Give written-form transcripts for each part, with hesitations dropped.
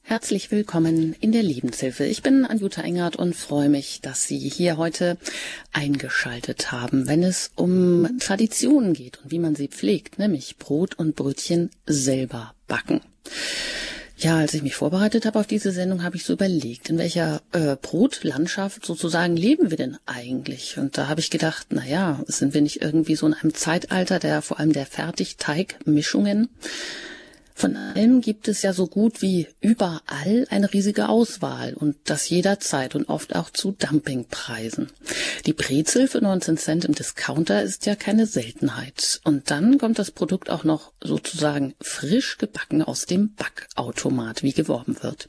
Herzlich willkommen in der Lebenshilfe. Ich bin Anjuta Engert und freue mich, dass Sie hier heute eingeschaltet haben, wenn es um Traditionen geht und wie man sie pflegt, nämlich Brot und Brötchen selber backen. Ja, als ich mich vorbereitet habe auf diese Sendung, habe ich so überlegt, in welcher Brotlandschaft sozusagen leben wir denn eigentlich? Und da habe ich gedacht, sind wir nicht irgendwie so in einem Zeitalter vor allem der Fertigteigmischungen? Von allem gibt es ja so gut wie überall eine riesige Auswahl und das jederzeit und oft auch zu Dumpingpreisen. Die Brezel für 19 Cent im Discounter ist ja keine Seltenheit. Und dann kommt das Produkt auch noch sozusagen frisch gebacken aus dem Backautomat, wie geworben wird.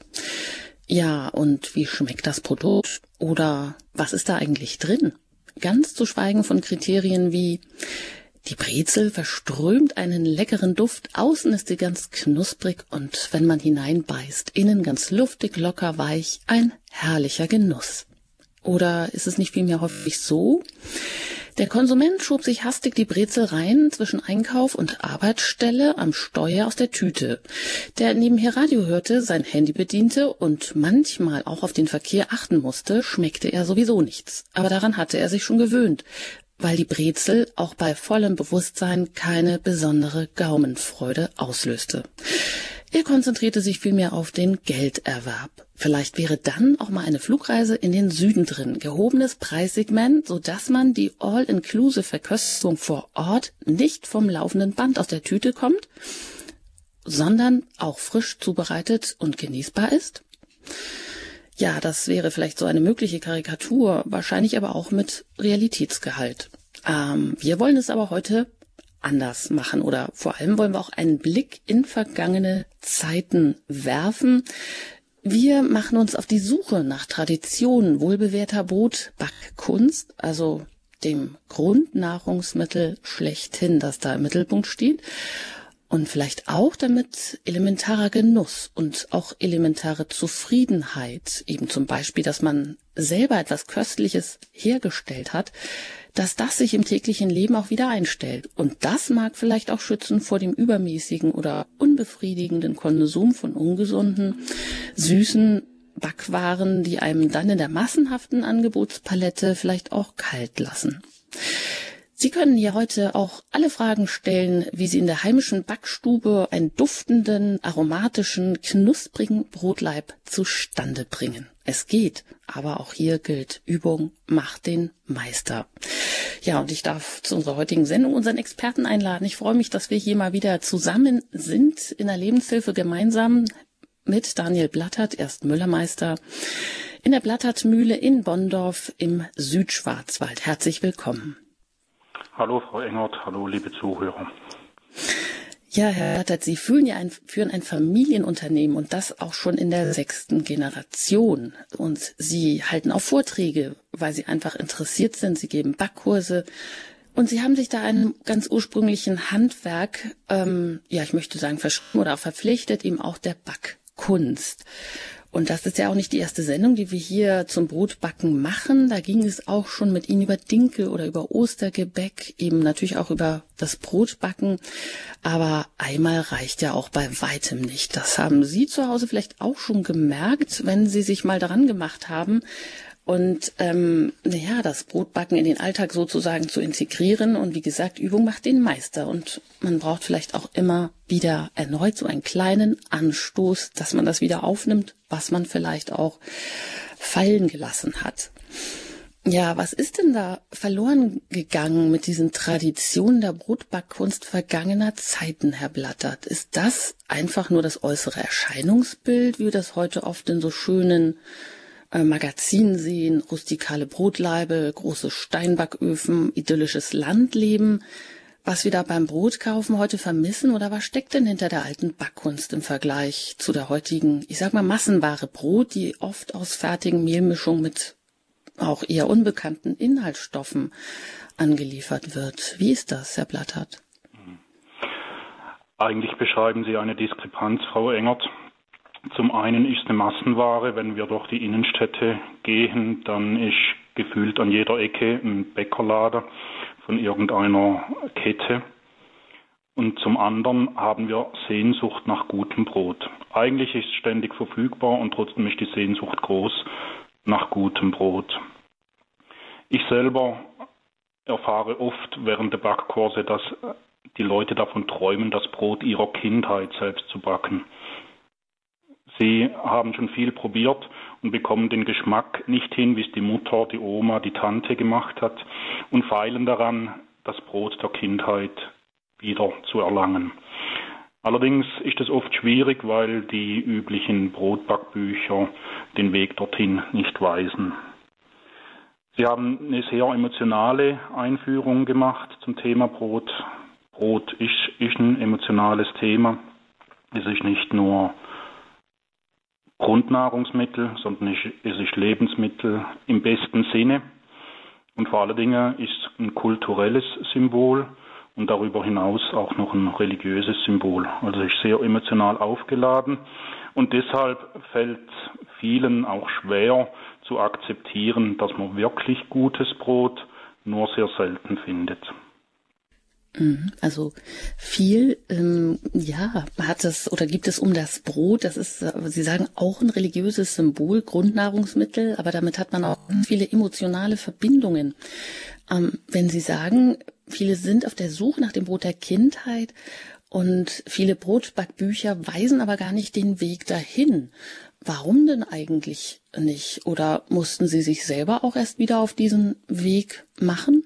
Ja, und wie schmeckt das Produkt? Oder was ist da eigentlich drin? Ganz zu schweigen von Kriterien wie: die Brezel verströmt einen leckeren Duft, außen ist sie ganz knusprig und wenn man hineinbeißt, innen ganz luftig, locker, weich, ein herrlicher Genuss. Oder ist es nicht vielmehr häufig so? Der Konsument schob sich hastig die Brezel rein zwischen Einkauf und Arbeitsstelle am Steuer aus der Tüte. Der nebenher Radio hörte, sein Handy bediente und manchmal auch auf den Verkehr achten musste, schmeckte er sowieso nichts. Aber daran hatte er sich schon gewöhnt, weil die Brezel auch bei vollem Bewusstsein keine besondere Gaumenfreude auslöste. Er konzentrierte sich vielmehr auf den Gelderwerb. Vielleicht wäre dann auch mal eine Flugreise in den Süden drin, gehobenes Preissegment, sodass man die All-Inclusive-Verköstigung vor Ort nicht vom laufenden Band aus der Tüte kommt, sondern auch frisch zubereitet und genießbar ist. Ja, das wäre vielleicht so eine mögliche Karikatur, wahrscheinlich aber auch mit Realitätsgehalt. Wir wollen es aber heute anders machen oder vor allem wollen wir auch einen Blick in vergangene Zeiten werfen. Wir machen uns auf die Suche nach Traditionen wohlbewährter Brotbackkunst, also dem Grundnahrungsmittel schlechthin, das da im Mittelpunkt steht. Und vielleicht auch damit elementarer Genuss und auch elementare Zufriedenheit, eben zum Beispiel, dass man selber etwas Köstliches hergestellt hat, dass das sich im täglichen Leben auch wieder einstellt. Und das mag vielleicht auch schützen vor dem übermäßigen oder unbefriedigenden Konsum von ungesunden, süßen Backwaren, die einem dann in der massenhaften Angebotspalette vielleicht auch kalt lassen. Sie können hier heute auch alle Fragen stellen, wie Sie in der heimischen Backstube einen duftenden, aromatischen, knusprigen Brotleib zustande bringen. Es geht, aber auch hier gilt: Übung macht den Meister. Ja, und ich darf zu unserer heutigen Sendung unseren Experten einladen. Ich freue mich, dass wir hier mal wieder zusammen sind in der Lebenshilfe gemeinsam mit Daniel Blattert, er ist Müllermeister in der Blattertmühle in Bonndorf im Südschwarzwald. Herzlich willkommen. Hallo Frau Engert, hallo liebe Zuhörer. Ja, Herr Blattert, Sie führen ein Familienunternehmen und das auch schon in der 6. Generation. Und Sie halten auch Vorträge, weil Sie einfach interessiert sind. Sie geben Backkurse und Sie haben sich da einem ganz ursprünglichen Handwerk, ich möchte sagen, verschrieben oder auch verpflichtet, eben auch der Backkunst. Und das ist ja auch nicht die erste Sendung, die wir hier zum Brotbacken machen. Da ging es auch schon mit Ihnen über Dinkel oder über Ostergebäck, eben natürlich auch über das Brotbacken. Aber einmal reicht ja auch bei weitem nicht. Das haben Sie zu Hause vielleicht auch schon gemerkt, wenn Sie sich mal daran gemacht haben. Und das Brotbacken in den Alltag sozusagen zu integrieren. Und wie gesagt, Übung macht den Meister. Und man braucht vielleicht auch immer wieder erneut so einen kleinen Anstoß, dass man das wieder aufnimmt, was man vielleicht auch fallen gelassen hat. Ja, was ist denn da verloren gegangen mit diesen Traditionen der Brotbackkunst vergangener Zeiten, Herr Blattert? Ist das einfach nur das äußere Erscheinungsbild, wie wir das heute oft in so schönen Magazinen sehen, rustikale Brotlaibe, große Steinbacköfen, idyllisches Landleben, was wir da beim Brotkaufen heute vermissen? Oder was steckt denn hinter der alten Backkunst im Vergleich zu der heutigen, Massenware Brot, die oft aus fertigen Mehlmischungen mit auch eher unbekannten Inhaltsstoffen angeliefert wird? Wie ist das, Herr Blattert? Eigentlich beschreiben Sie eine Diskrepanz, Frau Engert. Zum einen ist eine Massenware, wenn wir durch die Innenstädte gehen, dann ist gefühlt an jeder Ecke ein Bäckerladen von irgendeiner Kette. Und zum anderen haben wir Sehnsucht nach gutem Brot. Eigentlich ist es ständig verfügbar und trotzdem ist die Sehnsucht groß nach gutem Brot. Ich selber erfahre oft während der Backkurse, dass die Leute davon träumen, das Brot ihrer Kindheit selbst zu backen. Sie haben schon viel probiert und bekommen den Geschmack nicht hin, wie es die Mutter, die Oma, die Tante gemacht hat und feilen daran, das Brot der Kindheit wieder zu erlangen. Allerdings ist es oft schwierig, weil die üblichen Brotbackbücher den Weg dorthin nicht weisen. Sie haben eine sehr emotionale Einführung gemacht zum Thema Brot. Brot ist ein emotionales Thema. Es ist nicht nur Grundnahrungsmittel, sondern es ist Lebensmittel im besten Sinne. Und vor allen Dingen ist es ein kulturelles Symbol und darüber hinaus auch noch ein religiöses Symbol. Also es ist sehr emotional aufgeladen und deshalb fällt vielen auch schwer zu akzeptieren, dass man wirklich gutes Brot nur sehr selten findet. Also viel, hat es oder gibt es um das Brot, das ist, Sie sagen, auch ein religiöses Symbol, Grundnahrungsmittel, aber damit hat man auch viele emotionale Verbindungen. Wenn Sie sagen, viele sind auf der Suche nach dem Brot der Kindheit und viele Brotbackbücher weisen aber gar nicht den Weg dahin. Warum denn eigentlich nicht? Oder mussten Sie sich selber auch erst wieder auf diesen Weg machen?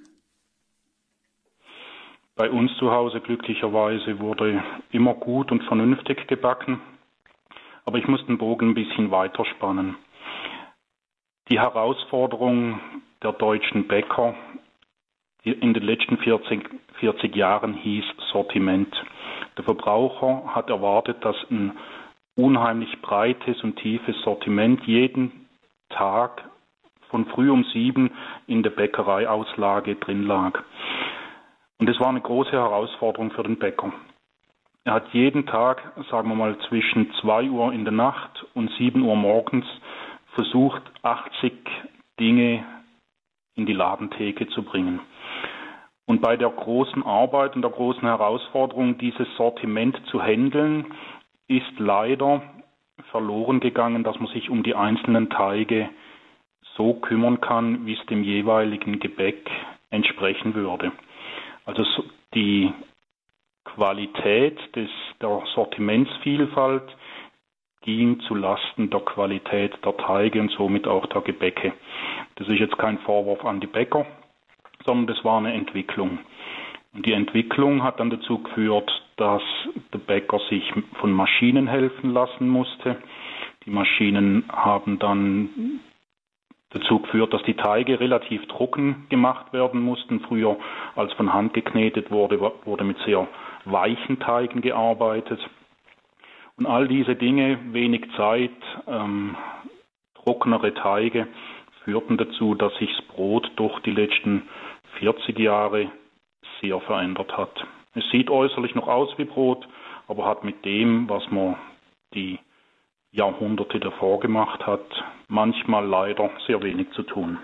Bei uns zu Hause glücklicherweise wurde immer gut und vernünftig gebacken, aber ich muss den Bogen ein bisschen weiterspannen. Die Herausforderung der deutschen Bäcker in den letzten 40 Jahren hieß Sortiment. Der Verbraucher hat erwartet, dass ein unheimlich breites und tiefes Sortiment jeden Tag von früh um 7 in der Bäckereiauslage drin lag. Und es war eine große Herausforderung für den Bäcker. Er hat jeden Tag, sagen wir mal, zwischen 2 Uhr in der Nacht und 7 Uhr morgens versucht, 80 Dinge in die Ladentheke zu bringen. Und bei der großen Arbeit und der großen Herausforderung, dieses Sortiment zu handeln, ist leider verloren gegangen, dass man sich um die einzelnen Teige so kümmern kann, wie es dem jeweiligen Gebäck entsprechen würde. Also die Qualität der Sortimentsvielfalt ging zu Lasten der Qualität der Teige und somit auch der Gebäcke. Das ist jetzt kein Vorwurf an die Bäcker, sondern das war eine Entwicklung. Und die Entwicklung hat dann dazu geführt, dass der Bäcker sich von Maschinen helfen lassen musste. Die Maschinen haben dann dazu geführt, dass die Teige relativ trocken gemacht werden mussten. Früher, als von Hand geknetet wurde mit sehr weichen Teigen gearbeitet. Und all diese Dinge, wenig Zeit, trockenere Teige, führten dazu, dass sich das Brot durch die letzten 40 Jahre sehr verändert hat. Es sieht äußerlich noch aus wie Brot, aber hat mit dem, was man die Jahrhunderte davor gemacht hat, manchmal leider sehr wenig zu tun.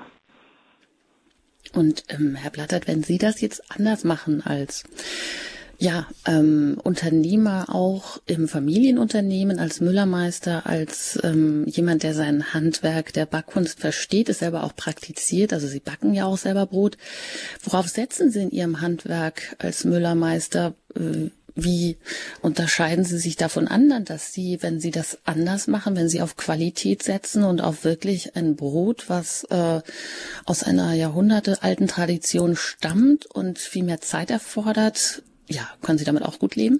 Und Herr Blattert, wenn Sie das jetzt anders machen als Unternehmer auch im Familienunternehmen, als Müllermeister, als jemand, der sein Handwerk der Backkunst versteht, es selber auch praktiziert, also Sie backen ja auch selber Brot. Worauf setzen Sie in Ihrem Handwerk als Müllermeister? Wie unterscheiden Sie sich davon anderen, dass Sie, wenn Sie das anders machen, wenn Sie auf Qualität setzen und auf wirklich ein Brot, was aus einer jahrhundertealten Tradition stammt und viel mehr Zeit erfordert, können Sie damit auch gut leben?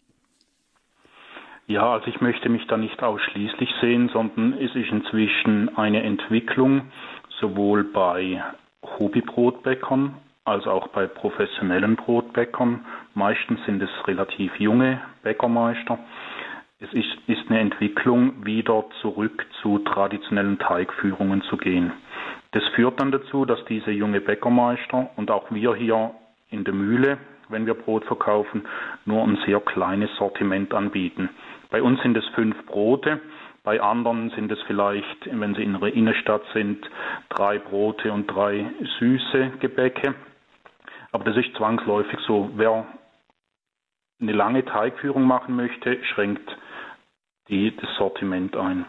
Ja, also ich möchte mich da nicht ausschließlich sehen, sondern es ist inzwischen eine Entwicklung, sowohl bei Hobbybrotbäckern als auch bei professionellen Brotbäckern. Meistens sind es relativ junge Bäckermeister. Es ist eine Entwicklung, wieder zurück zu traditionellen Teigführungen zu gehen. Das führt dann dazu, dass diese junge Bäckermeister und auch wir hier in der Mühle, wenn wir Brot verkaufen, nur ein sehr kleines Sortiment anbieten. Bei uns sind es 5 Brote, bei anderen sind es vielleicht, wenn sie in der Innenstadt sind, 3 Brote und 3 süße Gebäcke. Aber das ist zwangsläufig so. Wer eine lange Teigführung machen möchte, schränkt das Sortiment ein.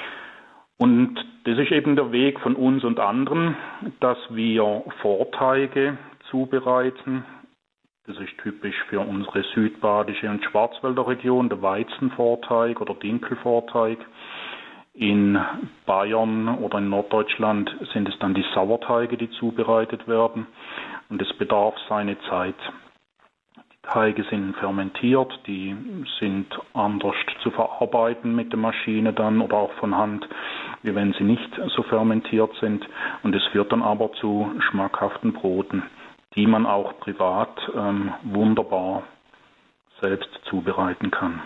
Und das ist eben der Weg von uns und anderen, dass wir Vorteige zubereiten. Das ist typisch für unsere südbadische und Schwarzwälder Region, der Weizenvorteig oder Dinkelvorteig. In Bayern oder in Norddeutschland sind es dann die Sauerteige, die zubereitet werden. Und es bedarf seine Zeit. Die Teige sind fermentiert, die sind anders zu verarbeiten mit der Maschine dann oder auch von Hand, wie wenn sie nicht so fermentiert sind. Und es führt dann aber zu schmackhaften Broten, die man auch privat wunderbar selbst zubereiten kann.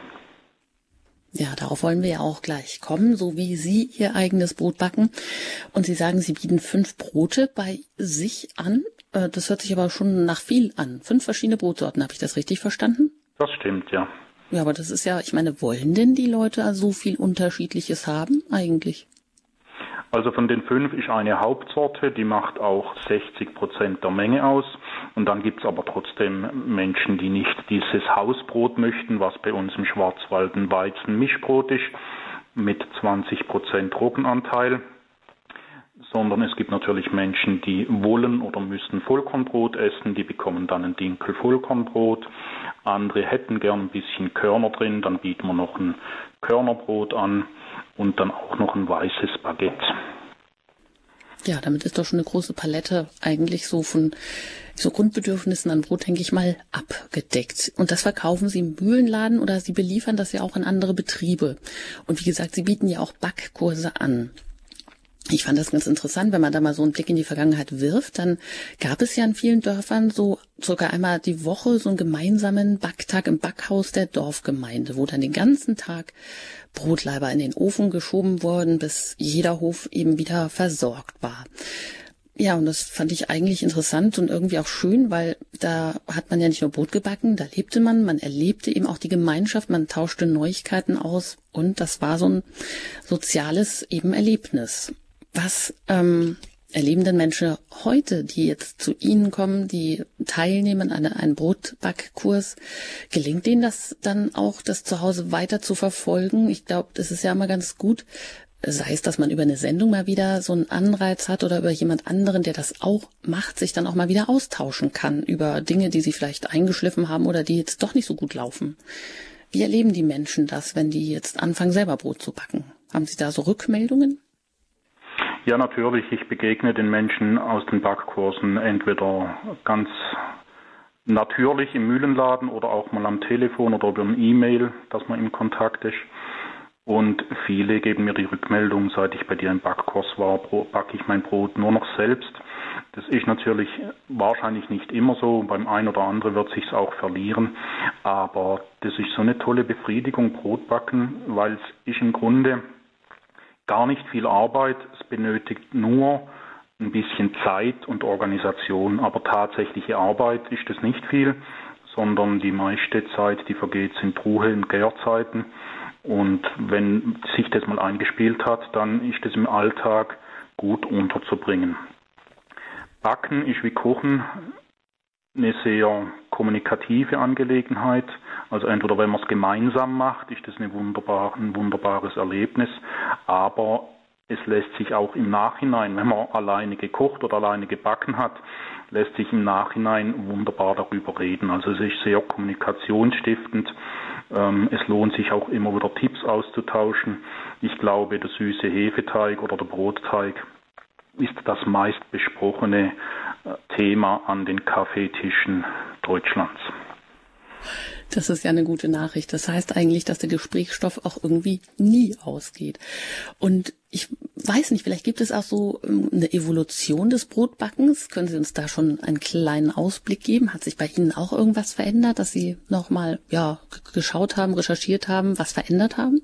Ja, darauf wollen wir ja auch gleich kommen, so wie Sie Ihr eigenes Brot backen. Und Sie sagen, Sie bieten 5 Brote bei sich an. Das hört sich aber schon nach viel an. 5 verschiedene Brotsorten, habe ich das richtig verstanden? Das stimmt, ja. Ja, aber das ist ja, ich meine, wollen denn die Leute so viel Unterschiedliches haben eigentlich? Also von den 5 ist eine Hauptsorte, die macht auch 60% der Menge aus. Und dann gibt es aber trotzdem Menschen, die nicht dieses Hausbrot möchten, was bei uns im Schwarzwald ein Weizenmischbrot ist, mit 20% Roggenanteil. Sondern es gibt natürlich Menschen, die wollen oder müssen Vollkornbrot essen, die bekommen dann ein Dinkel-Vollkornbrot. Andere hätten gern ein bisschen Körner drin, dann bieten wir noch ein Körnerbrot an und dann auch noch ein weißes Baguette. Ja, damit ist doch schon eine große Palette eigentlich so von so Grundbedürfnissen an Brot, denke ich mal, abgedeckt. Und das verkaufen Sie im Mühlenladen oder Sie beliefern das ja auch in andere Betriebe. Und wie gesagt, Sie bieten ja auch Backkurse an. Ich fand das ganz interessant, wenn man da mal so einen Blick in die Vergangenheit wirft, dann gab es ja in vielen Dörfern so sogar einmal die Woche so einen gemeinsamen Backtag im Backhaus der Dorfgemeinde, wo dann den ganzen Tag Brotleiber in den Ofen geschoben wurden, bis jeder Hof eben wieder versorgt war. Ja, und das fand ich eigentlich interessant und irgendwie auch schön, weil da hat man ja nicht nur Brot gebacken, da lebte man erlebte eben auch die Gemeinschaft, man tauschte Neuigkeiten aus und das war so ein soziales eben Erlebnis. Was erleben denn Menschen heute, die jetzt zu Ihnen kommen, die teilnehmen an einem Brotbackkurs? Gelingt denen das dann auch, das zu Hause weiter zu verfolgen? Ich glaube, das ist ja immer ganz gut, sei es, dass man über eine Sendung mal wieder so einen Anreiz hat oder über jemand anderen, der das auch macht, sich dann auch mal wieder austauschen kann über Dinge, die sie vielleicht eingeschliffen haben oder die jetzt doch nicht so gut laufen. Wie erleben die Menschen das, wenn die jetzt anfangen, selber Brot zu backen? Haben Sie da so Rückmeldungen? Ja, natürlich. Ich begegne den Menschen aus den Backkursen entweder ganz natürlich im Mühlenladen oder auch mal am Telefon oder über ein E-Mail, dass man im Kontakt ist. Und viele geben mir die Rückmeldung, seit ich bei dir im Backkurs war, backe ich mein Brot nur noch selbst. Das ist natürlich wahrscheinlich nicht immer so. Beim einen oder anderen wird sich's auch verlieren. Aber das ist so eine tolle Befriedigung, Brotbacken, weil es ist im Grunde gar nicht viel Arbeit, es benötigt nur ein bisschen Zeit und Organisation, aber tatsächliche Arbeit ist es nicht viel, sondern die meiste Zeit, die vergeht, sind Ruhe- und Gärzeiten. Und wenn sich das mal eingespielt hat, dann ist es im Alltag gut unterzubringen. Backen ist wie Kochen eine sehr kommunikative Angelegenheit. Also entweder wenn man es gemeinsam macht, ist das ein wunderbares Erlebnis, aber es lässt sich auch im Nachhinein, wenn man alleine gekocht oder alleine gebacken hat, lässt sich im Nachhinein wunderbar darüber reden. Also es ist sehr kommunikationsstiftend. Es lohnt sich auch immer wieder Tipps auszutauschen. Ich glaube, der süße Hefeteig oder der Brotteig ist das meist besprochene Thema an den Kaffeetischen Deutschlands. Das ist ja eine gute Nachricht. Das heißt eigentlich, dass der Gesprächsstoff auch irgendwie nie ausgeht. Und ich weiß nicht, vielleicht gibt es auch so eine Evolution des Brotbackens. Können Sie uns da schon einen kleinen Ausblick geben? Hat sich bei Ihnen auch irgendwas verändert, dass Sie nochmal geschaut haben, recherchiert haben, was verändert haben?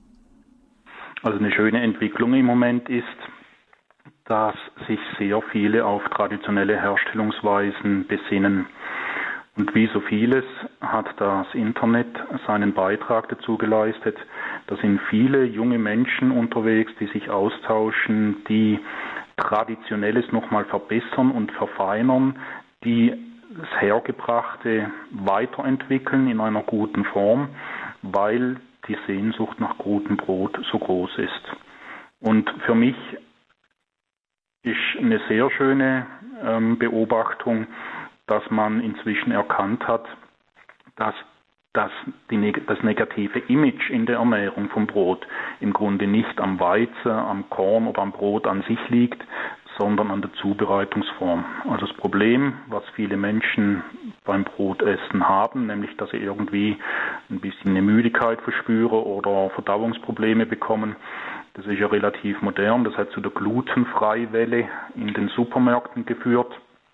Also eine schöne Entwicklung im Moment ist, dass sich sehr viele auf traditionelle Herstellungsweisen besinnen. Und wie so vieles hat das Internet seinen Beitrag dazu geleistet. Da sind viele junge Menschen unterwegs, die sich austauschen, die Traditionelles nochmal verbessern und verfeinern, die das Hergebrachte weiterentwickeln in einer guten Form, weil die Sehnsucht nach gutem Brot so groß ist. Und für mich ist eine sehr schöne Beobachtung, dass man inzwischen erkannt hat, dass das negative Image in der Ernährung vom Brot im Grunde nicht am Weizen, am Korn oder am Brot an sich liegt, sondern an der Zubereitungsform. Also das Problem, was viele Menschen beim Brotessen haben, nämlich dass sie irgendwie ein bisschen eine Müdigkeit verspüren oder Verdauungsprobleme bekommen, das ist ja relativ modern. Das hat zu der Glutenfreiwelle in den Supermärkten geführt.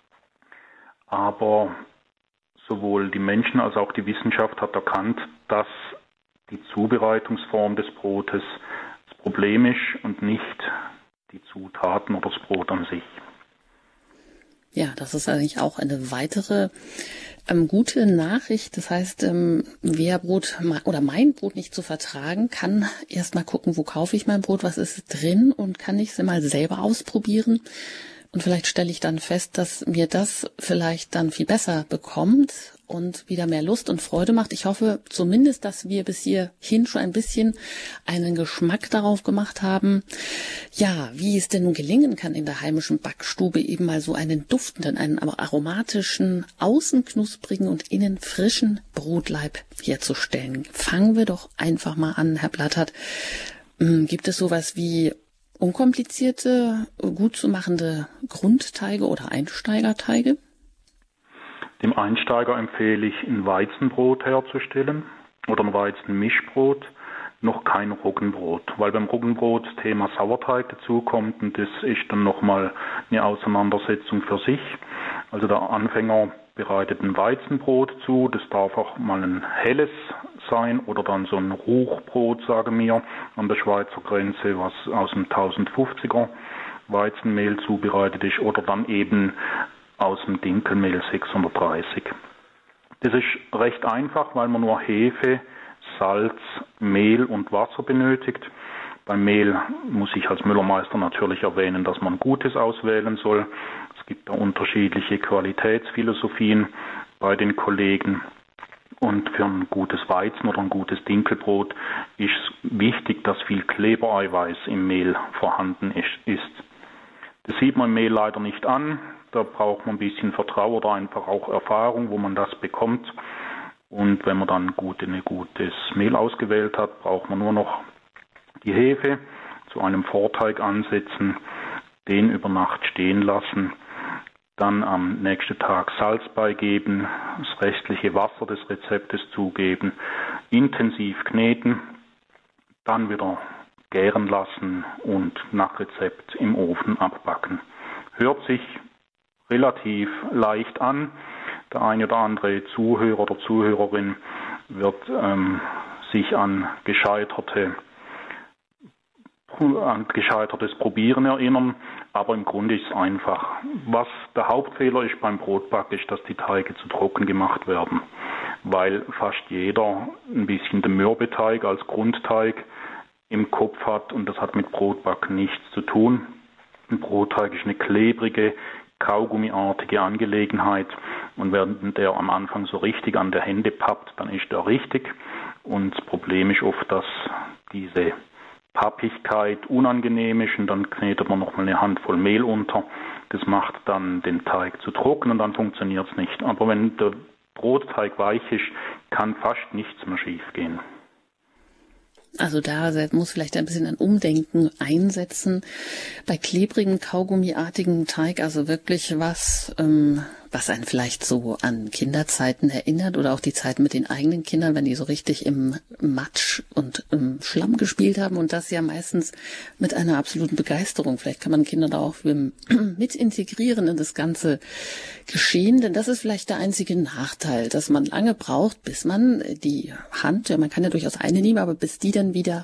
Aber sowohl die Menschen als auch die Wissenschaft hat erkannt, dass die Zubereitungsform des Brotes das Problem ist und nicht die Zutaten oder das Brot an sich. Ja, das ist eigentlich auch eine weitere gute Nachricht. Das heißt, wer Brot oder mein Brot nicht zu vertragen, kann erst mal gucken, wo kaufe ich mein Brot, was ist drin und kann ich es mal selber ausprobieren. Und vielleicht stelle ich dann fest, dass mir das vielleicht dann viel besser bekommt und wieder mehr Lust und Freude macht. Ich hoffe zumindest, dass wir bis hierhin schon ein bisschen einen Geschmack darauf gemacht haben. Ja, wie es denn nun gelingen kann, in der heimischen Backstube eben mal so einen duftenden, einen aromatischen, außen knusprigen und innen frischen Brotleib herzustellen. Fangen wir doch einfach mal an, Herr Blattert. Gibt es sowas wie unkomplizierte, gut zu machende Grundteige oder Einsteigerteige? Dem Einsteiger empfehle ich, ein Weizenbrot herzustellen oder ein Weizenmischbrot, noch kein Roggenbrot, weil beim Roggenbrot das Thema Sauerteig dazukommt und das ist dann nochmal eine Auseinandersetzung für sich. Also der Anfänger bereitet ein Weizenbrot zu, das darf auch mal ein helles sein oder dann so ein Ruchbrot, sagen wir, an der Schweizer Grenze, was aus dem 1050er Weizenmehl zubereitet ist oder dann eben aus dem Dinkelmehl 630. Das ist recht einfach, weil man nur Hefe, Salz, Mehl und Wasser benötigt. Beim Mehl muss ich als Müllermeister natürlich erwähnen, dass man Gutes auswählen soll. Es gibt da unterschiedliche Qualitätsphilosophien bei den Kollegen. Und für ein gutes Weizen oder ein gutes Dinkelbrot ist wichtig, dass viel Klebereiweiß im Mehl vorhanden ist. Das sieht man im Mehl leider nicht an. Da braucht man ein bisschen Vertrauen oder einfach auch Erfahrung, wo man das bekommt. Und wenn man dann ein gutes Mehl ausgewählt hat, braucht man nur noch die Hefe zu einem Vorteig ansetzen, den über Nacht stehen lassen, dann am nächsten Tag Salz beigeben, das restliche Wasser des Rezeptes zugeben, intensiv kneten, dann wieder gären lassen und nach Rezept im Ofen abbacken. Hört sich relativ leicht an. Der eine oder andere Zuhörer oder Zuhörerin wird sich an gescheitertes Probieren erinnern, aber im Grunde ist es einfach. Was der Hauptfehler ist beim Brotbacken, ist, dass die Teige zu trocken gemacht werden, weil fast jeder ein bisschen den Mürbeteig als Grundteig im Kopf hat und das hat mit Brotbacken nichts zu tun. Ein Brotteig ist eine klebrige, kaugummiartige Angelegenheit und wenn der am Anfang so richtig an der Hände pappt, dann ist er richtig und das Problem ist oft, dass diese Pappigkeit unangenehm ist und dann knetet man nochmal eine Handvoll Mehl unter. Das macht dann den Teig zu trocken und dann funktioniert es nicht. Aber wenn der Brotteig weich ist, kann fast nichts mehr schief gehen. Also da muss vielleicht ein bisschen ein Umdenken einsetzen. Bei klebrigen, kaugummiartigen Teig, also wirklich was einen vielleicht so an Kinderzeiten erinnert oder auch die Zeiten mit den eigenen Kindern, wenn die so richtig im Matsch und im Schlamm gespielt haben und das ja meistens mit einer absoluten Begeisterung. Vielleicht kann man Kinder da auch mit integrieren in das ganze Geschehen, denn das ist vielleicht der einzige Nachteil, dass man lange braucht, bis man die Hand, ja, man kann ja durchaus eine nehmen, aber bis die dann wieder,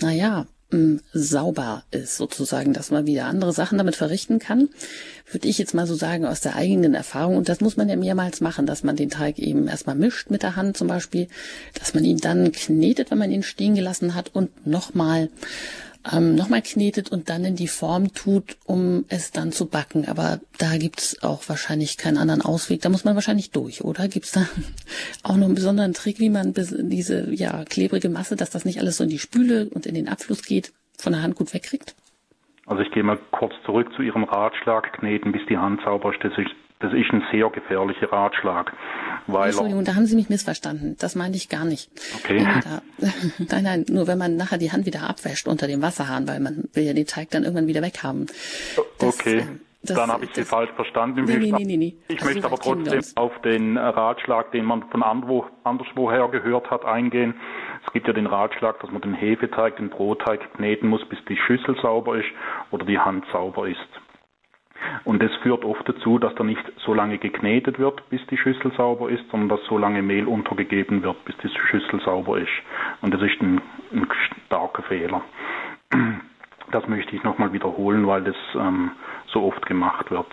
sauber ist sozusagen, dass man wieder andere Sachen damit verrichten kann, würde ich jetzt mal so sagen aus der eigenen Erfahrung. Und das muss man ja mehrmals machen, dass man den Teig eben erstmal mischt mit der Hand zum Beispiel, dass man ihn dann knetet, wenn man ihn stehen gelassen hat und nochmal nochmal knetet und dann in die Form tut, um es dann zu backen. Aber da gibt's auch wahrscheinlich keinen anderen Ausweg. Da muss man wahrscheinlich durch, oder? Gibt's da auch noch einen besonderen Trick, wie man diese klebrige Masse, dass das nicht alles so in die Spüle und in den Abfluss geht, von der Hand gut wegkriegt? Also ich gehe mal kurz zurück zu Ihrem Ratschlag, kneten, bis die Hand sauber ist. Das ist ein sehr gefährlicher Ratschlag. Entschuldigung, da haben Sie mich missverstanden. Das meinte ich gar nicht. Okay. Nein, nur wenn man nachher die Hand wieder abwäscht unter dem Wasserhahn, weil man will ja den Teig dann irgendwann wieder weghaben. Dann habe ich Sie falsch verstanden. Nee. Ich möchte aber trotzdem auf den Ratschlag, den man von anderswoher gehört hat, eingehen. Es gibt ja den Ratschlag, dass man den Hefeteig, den Brotteig kneten muss, bis die Schüssel sauber ist oder die Hand sauber ist. Und das führt oft dazu, dass da nicht so lange geknetet wird, bis die Schüssel sauber ist, sondern dass so lange Mehl untergegeben wird, bis die Schüssel sauber ist. Und das ist ein starker Fehler. Das möchte ich nochmal wiederholen, weil das so oft gemacht wird.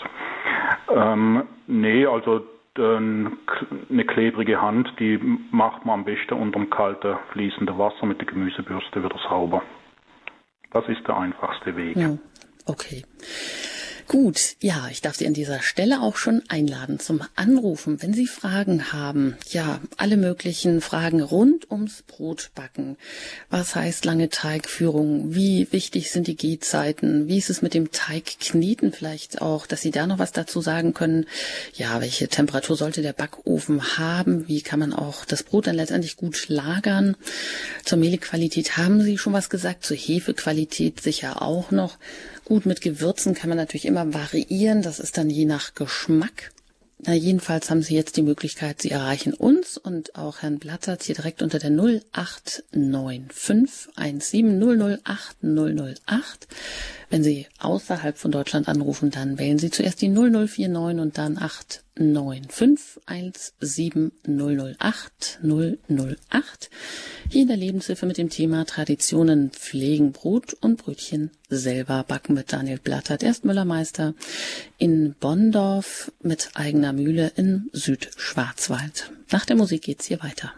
Eine klebrige Hand, die macht man am besten unterm kalten, fließenden Wasser mit der Gemüsebürste wieder sauber. Das ist der einfachste Weg. Ja, okay. Gut, ja, ich darf Sie an dieser Stelle auch schon einladen zum Anrufen, wenn Sie Fragen haben. Ja, alle möglichen Fragen rund ums Brotbacken. Was heißt lange Teigführung? Wie wichtig sind die Gehzeiten? Wie ist es mit dem Teigkneten vielleicht auch, dass Sie da noch was dazu sagen können? Ja, welche Temperatur sollte der Backofen haben? Wie kann man auch das Brot dann letztendlich gut lagern? Zur Mehlqualität haben Sie schon was gesagt, zur Hefequalität sicher auch noch. Gut, mit Gewürzen kann man natürlich immer variieren. Das ist dann je nach Geschmack. Na, jedenfalls haben Sie jetzt die Möglichkeit, Sie erreichen uns und auch Herrn Blattert hier direkt unter der 0895 17008 008. Wenn Sie außerhalb von Deutschland anrufen, dann wählen Sie zuerst die 0049 und dann 895 17008 008. Hier in der Lebenshilfe mit dem Thema Traditionen pflegen, Brot und Brötchen selber backen mit Daniel Blattert. Er ist Müllermeister in Bonndorf mit eigener Mühle im Südschwarzwald. Nach der Musik geht's hier weiter.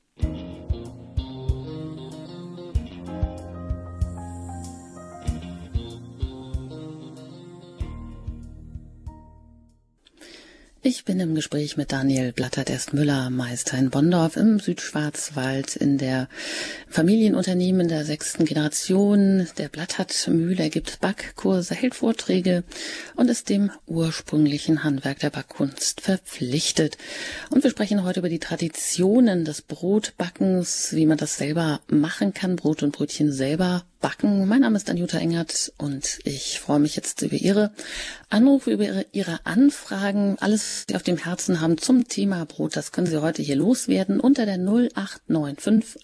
Ich bin im Gespräch mit Daniel Blattert, er ist Müllermeister in Bonndorf im Südschwarzwald in der Familienunternehmen der 6. Generation. Der Blattert-Mühle, er gibt Backkurse, hält Vorträge und ist dem ursprünglichen Handwerk der Backkunst verpflichtet. Und wir sprechen heute über die Traditionen des Brotbackens, wie man das selber machen kann, Brot und Brötchen selber backen. Mein Name ist Anjuta Engert und ich freue mich jetzt über Ihre Anrufe, über Ihre Anfragen. Alles, was Sie auf dem Herzen haben zum Thema Brot, das können Sie heute hier loswerden unter der 0895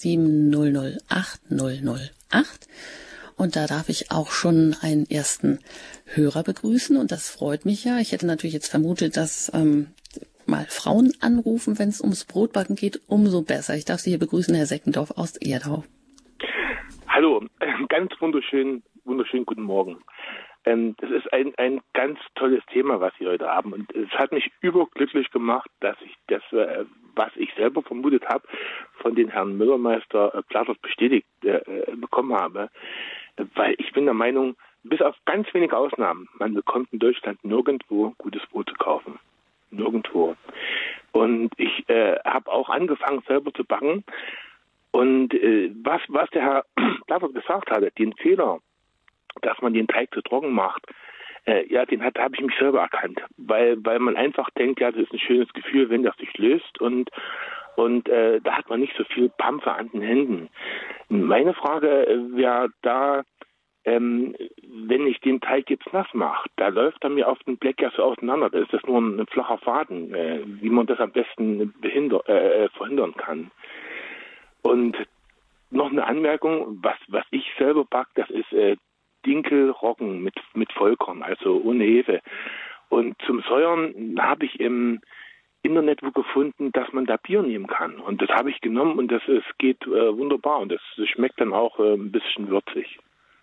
17008 008. Und da darf ich auch schon einen ersten Hörer begrüßen und das freut mich ja. Ich hätte natürlich jetzt vermutet, dass mal Frauen anrufen, wenn es ums Brotbacken geht, umso besser. Ich darf Sie hier begrüßen, Herr Seckendorf aus Erdau. Hallo, ganz wunderschönen guten Morgen. Das ist ein ganz tolles Thema, was Sie heute haben. Und es hat mich überglücklich gemacht, dass ich das, was ich selber vermutet habe, von den Herrn Müllermeister Blattert bestätigt bekommen habe. Weil ich bin der Meinung, bis auf ganz wenige Ausnahmen, man bekommt in Deutschland nirgendwo gutes Brot zu kaufen. Nirgendwo. Und ich habe auch angefangen, selber zu backen. Und was der Herr Blattert gesagt hatte, den Fehler, dass man den Teig zu trocken macht, den habe ich mich selber erkannt. Weil man einfach denkt, ja, das ist ein schönes Gefühl, wenn das sich löst und da hat man nicht so viel Pampfe an den Händen. Meine Frage wäre da, wenn ich den Teig jetzt nass mache, da läuft er mir auf dem Blech ja so auseinander. Da ist das nur ein flacher Faden, wie man das am besten verhindern kann. Und noch eine Anmerkung, was ich selber backe, das ist Dinkelroggen mit Vollkorn, also ohne Hefe. Und zum Säuern habe ich im Internet gefunden, dass man da Bier nehmen kann. Und das habe ich genommen und es geht wunderbar und das schmeckt dann auch ein bisschen würzig.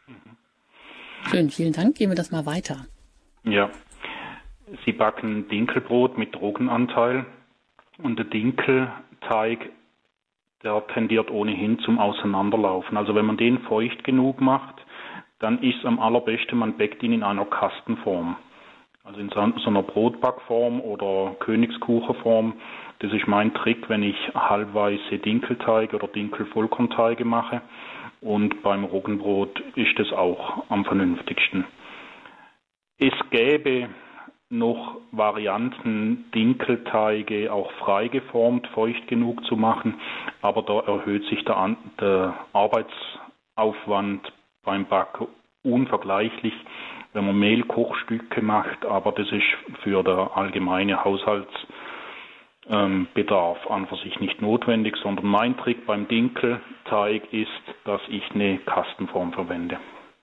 Schön, vielen Dank. Gehen wir das mal weiter. Ja, Sie backen Dinkelbrot mit Roggenanteil und der Dinkelteig der tendiert ohnehin zum Auseinanderlaufen. Also wenn man den feucht genug macht, dann ist es am allerbesten, man bäckt ihn in einer Kastenform. Also in so einer Brotbackform oder Königskuchenform. Das ist mein Trick, wenn ich halbweise Dinkelteig oder Dinkelvollkornteige mache. Und beim Roggenbrot ist das auch am vernünftigsten. Es gäbe noch Varianten, Dinkelteige auch frei geformt, feucht genug zu machen, aber da erhöht sich der Arbeitsaufwand beim Backen unvergleichlich, wenn man Mehlkochstücke macht, aber das ist für den allgemeinen Haushaltsbedarf an für sich nicht notwendig, sondern mein Trick beim Dinkelteig ist, dass ich eine Kastenform verwende.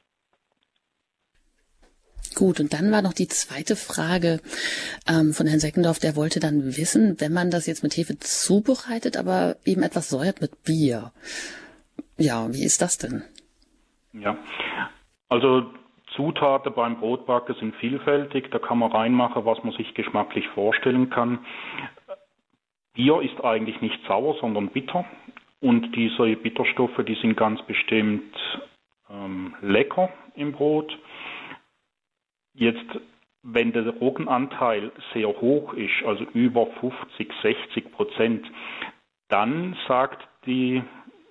Gut, und dann war noch die zweite Frage von Herrn Seckendorf, der wollte dann wissen, wenn man das jetzt mit Hefe zubereitet, aber eben etwas säuert mit Bier. Ja, wie ist das denn? Ja, also Zutaten beim Brotbacken sind vielfältig, da kann man reinmachen, was man sich geschmacklich vorstellen kann. Bier ist eigentlich nicht sauer, sondern bitter und diese Bitterstoffe, die sind ganz bestimmt lecker im Brot. Jetzt, wenn der Roggenanteil sehr hoch ist, also über 50-60%, dann sagen die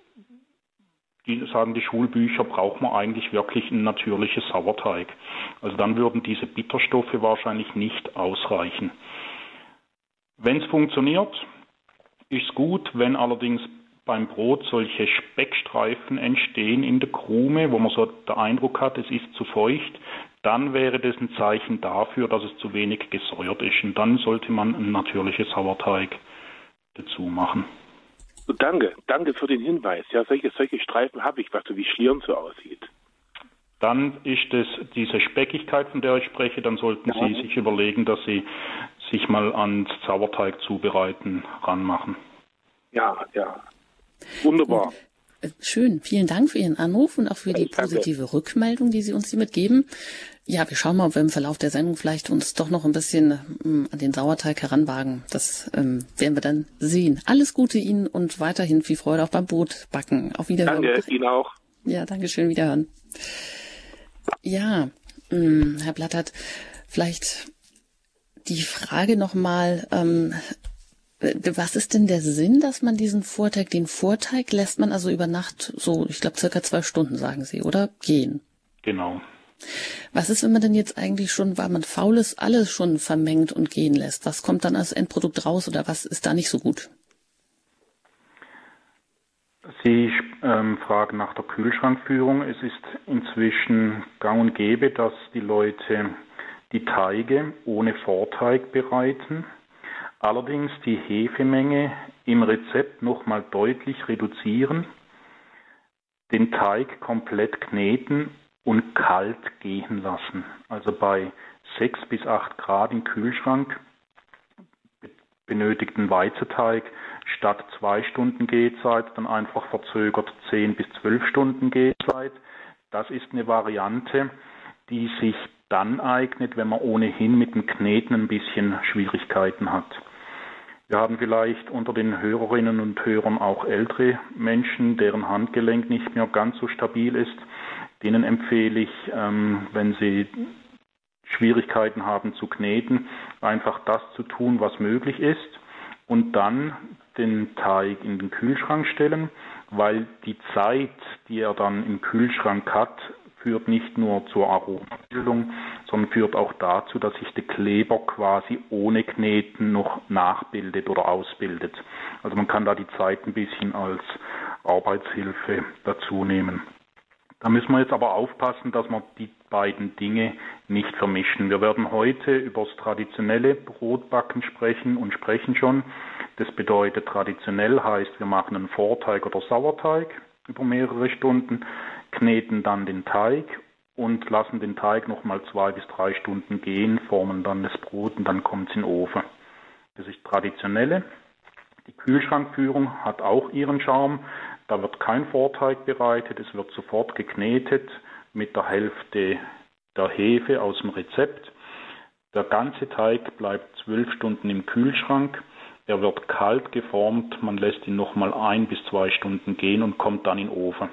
Schulbücher, braucht man eigentlich wirklich ein natürliches Sauerteig. Also dann würden diese Bitterstoffe wahrscheinlich nicht ausreichen. Wenn es funktioniert, ist es gut. Wenn allerdings beim Brot solche Speckstreifen entstehen in der Krume, wo man so den Eindruck hat, es ist zu feucht, dann wäre das ein Zeichen dafür, dass es zu wenig gesäuert ist. Und dann sollte man ein natürliches Sauerteig dazu machen. Danke für den Hinweis. Ja, solche Streifen habe ich, was so wie Schlieren so aussieht. Dann ist es diese Speckigkeit, von der ich spreche, dann sollten Sie sich überlegen, dass Sie sich mal ans Sauerteig zubereiten ranmachen. Ja. Wunderbar. Schön, vielen Dank für Ihren Anruf und auch für die positive Rückmeldung, die Sie uns hiermit geben. Ja, wir schauen mal, ob wir im Verlauf der Sendung vielleicht uns doch noch ein bisschen an den Sauerteig heranwagen. Das werden wir dann sehen. Alles Gute Ihnen und weiterhin viel Freude auch beim Brotbacken. Auf Wiederhören. Danke, Ihnen auch. Ja, danke schön, wiederhören. Ja, Herr Blattert, vielleicht die Frage nochmal, was ist denn der Sinn, dass man den Vorteig lässt man also über Nacht so, ich glaube, circa 2 Stunden, sagen Sie, oder? Gehen. Genau. Was ist, wenn man denn jetzt eigentlich schon, weil man faul ist, alles schon vermengt und gehen lässt? Was kommt dann als Endprodukt raus oder was ist da nicht so gut? Sie fragen nach der Kühlschrankführung. Es ist inzwischen gang und gäbe, dass die Leute die Teige ohne Vorteig bereiten. Allerdings die Hefemenge im Rezept nochmal deutlich reduzieren, den Teig komplett kneten und kalt gehen lassen. Also bei 6 bis 8 Grad im Kühlschrank benötigten Weizenteig statt 2 Stunden Gehzeit dann einfach verzögert 10 bis 12 Stunden Gehzeit. Das ist eine Variante, die sich dann eignet, wenn man ohnehin mit dem Kneten ein bisschen Schwierigkeiten hat. Wir haben vielleicht unter den Hörerinnen und Hörern auch ältere Menschen, deren Handgelenk nicht mehr ganz so stabil ist. Denen empfehle ich, wenn sie Schwierigkeiten haben zu kneten, einfach das zu tun, was möglich ist und dann den Teig in den Kühlschrank stellen, weil die Zeit, die er dann im Kühlschrank hat, führt nicht nur zur Aromabildung, sondern führt auch dazu, dass sich der Kleber quasi ohne Kneten noch nachbildet oder ausbildet. Also man kann da die Zeit ein bisschen als Arbeitshilfe dazu nehmen. Da müssen wir jetzt aber aufpassen, dass wir die beiden Dinge nicht vermischen. Wir werden heute über das traditionelle Brotbacken sprechen und sprechen schon. Das bedeutet, traditionell heißt, wir machen einen Vorteig oder Sauerteig über mehrere Stunden, kneten dann den Teig und lassen den Teig nochmal 2 bis 3 Stunden gehen, formen dann das Brot und dann kommt es in den Ofen. Das ist traditionelle. Die Kühlschrankführung hat auch ihren Charme. Da wird kein Vorteig bereitet, es wird sofort geknetet mit der Hälfte der Hefe aus dem Rezept. Der ganze Teig bleibt 12 Stunden im Kühlschrank Er wird kalt geformt, man lässt ihn nochmal 1 bis 2 Stunden gehen und kommt dann in den Ofen.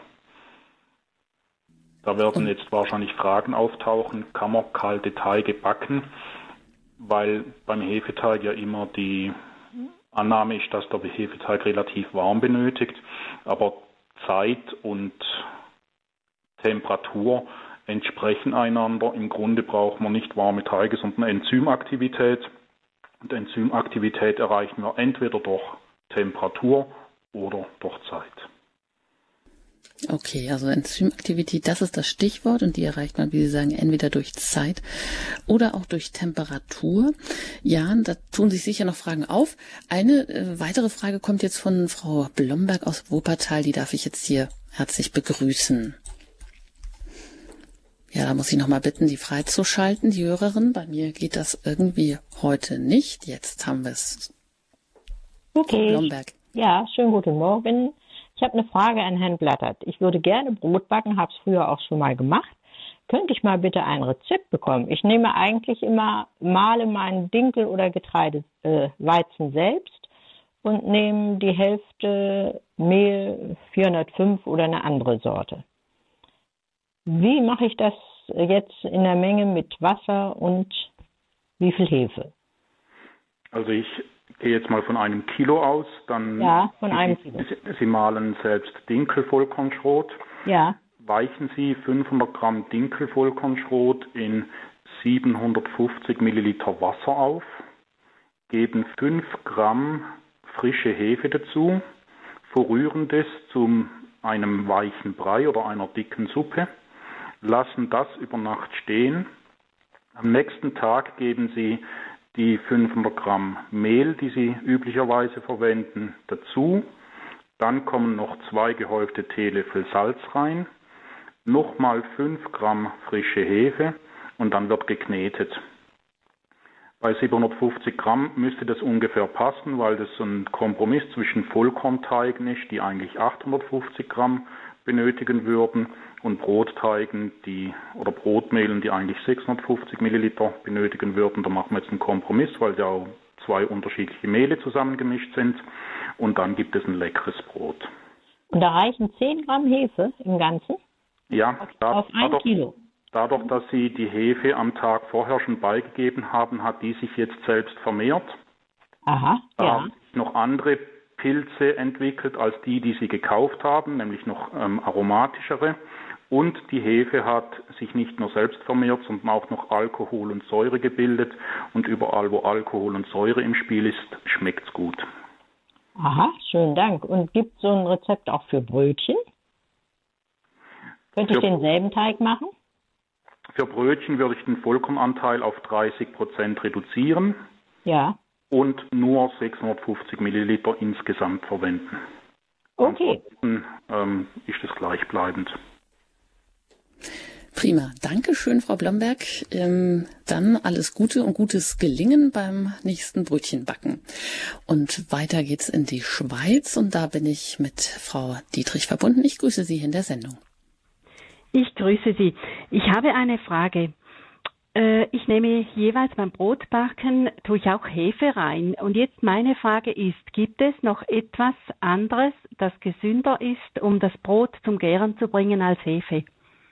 Da werden jetzt wahrscheinlich Fragen auftauchen, kann man kalte Teige backen? Weil beim Hefeteig ja immer die Annahme ist, dass der Hefeteig relativ warm benötigt, aber Zeit und Temperatur entsprechen einander. Im Grunde braucht man nicht warme Teige, sondern Enzymaktivität. Und Enzymaktivität erreichen wir entweder durch Temperatur oder durch Zeit. Okay, also Enzymaktivität, das ist das Stichwort und die erreicht man, wie Sie sagen, entweder durch Zeit oder auch durch Temperatur. Ja, da tun sich sicher noch Fragen auf. Eine weitere Frage kommt jetzt von Frau Blomberg aus Wuppertal, die darf ich jetzt hier herzlich begrüßen. Ja, da muss ich nochmal bitten, die freizuschalten, die Hörerin. Bei mir geht das irgendwie heute nicht. Jetzt haben wir es. Okay. Frau Blomberg. Ja, schönen guten Morgen. Ich habe eine Frage an Herrn Blattert. Ich würde gerne Brot backen, habe es früher auch schon mal gemacht. Könnte ich mal bitte ein Rezept bekommen? Ich nehme eigentlich immer, male meinen Dinkel oder Getreideweizen selbst und nehme die Hälfte Mehl 405 oder eine andere Sorte. Wie mache ich das jetzt in der Menge mit Wasser und wie viel Hefe? Also ich gehe jetzt mal von 1 Kilo aus, dann Ja, von 1 Kilo. Sie mahlen selbst Dinkelvollkornschrot. Ja. Weichen Sie 500 Gramm Dinkelvollkornschrot in 750 Milliliter Wasser auf, geben 5 Gramm frische Hefe dazu, verrühren das zu einem weichen Brei oder einer dicken Suppe, lassen das über Nacht stehen. Am nächsten Tag geben Sie die 500 Gramm Mehl, die Sie üblicherweise verwenden, dazu. Dann kommen noch 2 gehäufte Teelöffel Salz rein, nochmal 5 Gramm frische Hefe und dann wird geknetet. Bei 750 Gramm müsste das ungefähr passen, weil das so ein Kompromiss zwischen Vollkornteigen ist, die eigentlich 850 Gramm benötigen würden, und Brotteigen, oder Brotmehlen, die eigentlich 650 Milliliter benötigen würden. Da machen wir jetzt einen Kompromiss, weil ja auch 2 unterschiedliche Mehle zusammengemischt sind. Und dann gibt es ein leckeres Brot. Und da reichen 10 Gramm Hefe im Ganzen? Ja, auf 1 Kilo. Dadurch, dass Sie die Hefe am Tag vorher schon beigegeben haben, hat die sich jetzt selbst vermehrt. Aha, Da ja. haben sich noch andere Pilze entwickelt als die Sie gekauft haben, nämlich noch aromatischere. Und die Hefe hat sich nicht nur selbst vermehrt, sondern auch noch Alkohol und Säure gebildet. Und überall, wo Alkohol und Säure im Spiel ist, schmeckt's gut. Aha, schönen Dank. Und gibt es so ein Rezept auch für Brötchen? Könnte ich denselben Teig machen? Für Brötchen würde ich den Vollkornanteil auf 30% reduzieren. Ja. Und nur 650 Milliliter insgesamt verwenden. Okay. Ansonsten ist es gleichbleibend. Prima. Dankeschön, Frau Blomberg. Dann alles Gute und gutes Gelingen beim nächsten Brötchenbacken. Und weiter geht's in die Schweiz und da bin ich mit Frau Dietrich verbunden. Ich grüße Sie in der Sendung. Ich grüße Sie. Ich habe eine Frage. Ich nehme jeweils beim Brotbacken, tue ich auch Hefe rein. Und jetzt meine Frage ist, gibt es noch etwas anderes, das gesünder ist, um das Brot zum Gären zu bringen als Hefe?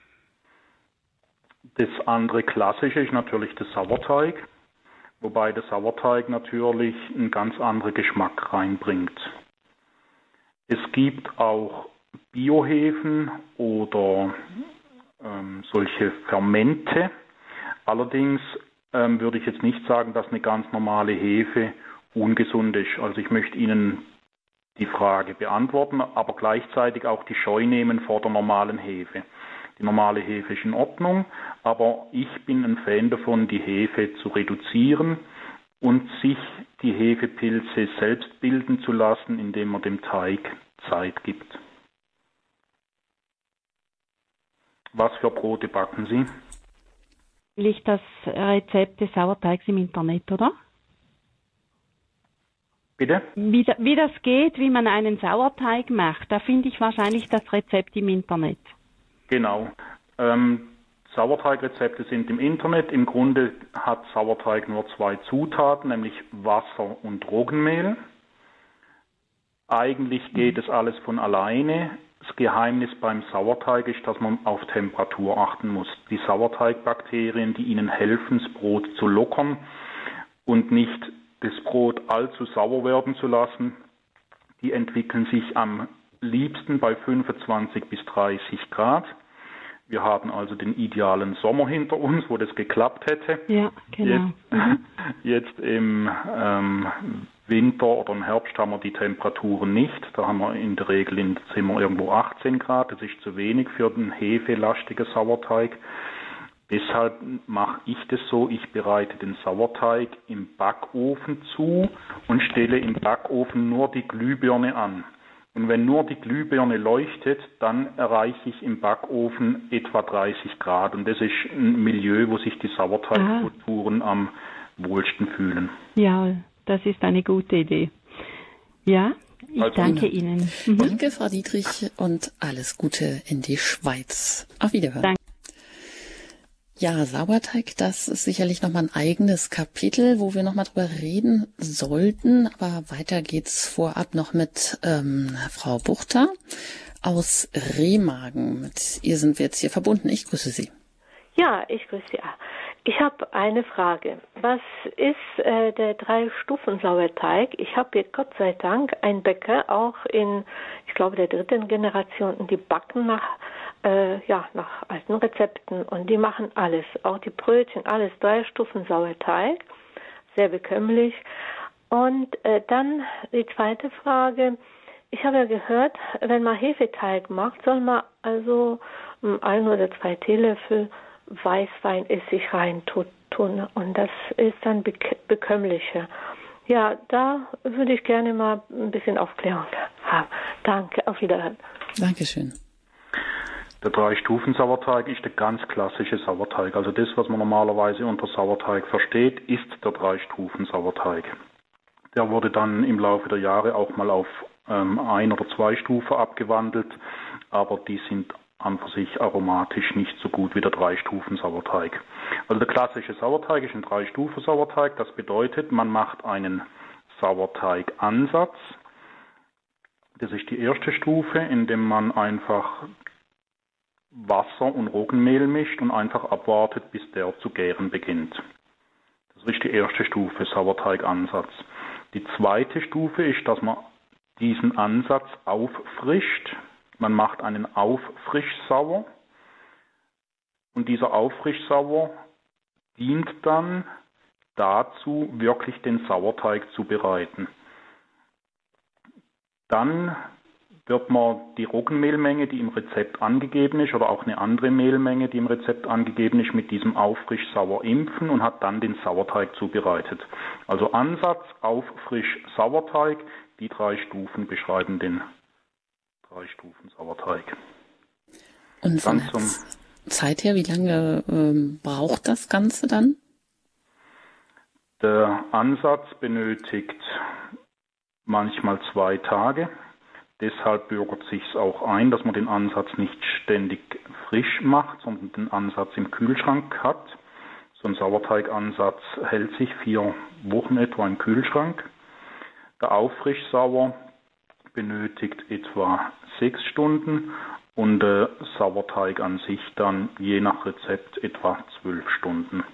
Das andere Klassische ist natürlich der Sauerteig, wobei der Sauerteig natürlich einen ganz anderen Geschmack reinbringt. Es gibt auch Biohefen oder solche Fermente. Allerdings würde ich jetzt nicht sagen, dass eine ganz normale Hefe ungesund ist. Also ich möchte Ihnen die Frage beantworten, aber gleichzeitig auch die Scheu nehmen vor der normalen Hefe. Die normale Hefe ist in Ordnung, aber ich bin ein Fan davon, die Hefe zu reduzieren und sich die Hefepilze selbst bilden zu lassen, indem man dem Teig Zeit gibt. Was für Brote backen Sie? Liegt das Rezept des Sauerteigs im Internet, oder? Bitte? Wie das geht, wie man einen Sauerteig macht, da finde ich wahrscheinlich das Rezept im Internet. Genau. Sauerteigrezepte sind im Internet. Im Grunde hat Sauerteig nur 2 Zutaten, nämlich Wasser und Roggenmehl. eigentlich geht es alles von alleine. Das Geheimnis beim Sauerteig ist, dass man auf Temperatur achten muss. Die Sauerteigbakterien, die Ihnen helfen, das Brot zu lockern und nicht das Brot allzu sauer werden zu lassen, die entwickeln sich am liebsten bei 25 bis 30 Grad. Wir haben also den idealen Sommer hinter uns, wo das geklappt hätte. Ja, genau. Jetzt im Winter oder im Herbst haben wir die Temperaturen nicht. Da haben wir in der Regel im Zimmer irgendwo 18 Grad. Das ist zu wenig für den hefelastigen Sauerteig. Deshalb mache ich das so, ich bereite den Sauerteig im Backofen zu und stelle im Backofen nur die Glühbirne an. Und wenn nur die Glühbirne leuchtet, dann erreiche ich im Backofen etwa 30 Grad. Und das ist ein Milieu, wo sich die Sauerteigkulturen am wohlsten fühlen. Ja, das ist eine gute Idee. Ja, ich danke Ihnen. Danke, Frau Dietrich, und alles Gute in die Schweiz. Auf Wiederhören. Danke. Ja, Sauerteig, das ist sicherlich nochmal ein eigenes Kapitel, wo wir nochmal drüber reden sollten. Aber weiter geht's vorab noch mit Frau Buchter aus Remagen. Mit ihr sind wir jetzt hier verbunden. Ich grüße Sie. Ja, ich grüße Sie. Ich habe eine Frage. Was ist der 3-Stufen-Sauerteig? Ich habe jetzt Gott sei Dank einen Bäcker, auch in, ich glaube, der 3. Generation, und die backen nach alten Rezepten, und die machen alles, auch die Brötchen, alles 3-Stufen-Sauerteig, sehr bekömmlich. Und dann die zweite Frage, ich habe ja gehört, wenn man Hefeteig macht, soll man also 1 oder 2 Teelöffel Weißweinessig rein tun, und das ist dann bekömmlicher. Ja, da würde ich gerne mal ein bisschen Aufklärung haben. Danke, auf Wiederhören. Dankeschön. Der 3-Stufen-Sauerteig ist der ganz klassische Sauerteig. Also das, was man normalerweise unter Sauerteig versteht, ist der 3-Stufen-Sauerteig. Der wurde dann im Laufe der Jahre auch mal auf 1 oder 2 Stufen abgewandelt, aber die sind an für sich aromatisch nicht so gut wie der 3-Stufen-Sauerteig. Also der klassische Sauerteig ist ein 3-Stufen-Sauerteig. Das bedeutet, man macht einen Sauerteigansatz. Das ist die erste Stufe, indem man einfach Wasser und Roggenmehl mischt und einfach abwartet, bis der zu gären beginnt. Das ist die erste Stufe, Sauerteigansatz. Die zweite Stufe ist, dass man diesen Ansatz auffrischt. Man macht einen Auffrischsauer, und dieser Auffrischsauer dient dann dazu, wirklich den Sauerteig zu bereiten. Dann wird man die Roggenmehlmenge, die im Rezept angegeben ist, oder auch eine andere Mehlmenge, die im Rezept angegeben ist, mit diesem Auffrischsauer impfen und hat dann den Sauerteig zubereitet. Also Ansatz, Auffrisch, Sauerteig, die 3 Stufen beschreiben den 3-Stufen-Sauerteig. Und von der Zeit her, wie lange braucht das Ganze dann? Der Ansatz benötigt manchmal 2 Tage. Deshalb bürgert sich es auch ein, dass man den Ansatz nicht ständig frisch macht, sondern den Ansatz im Kühlschrank hat. So ein Sauerteigansatz hält sich 4 Wochen etwa im Kühlschrank. Der Auffrischsauer benötigt etwa 6 Stunden und der Sauerteig an sich dann je nach Rezept etwa 12 Stunden.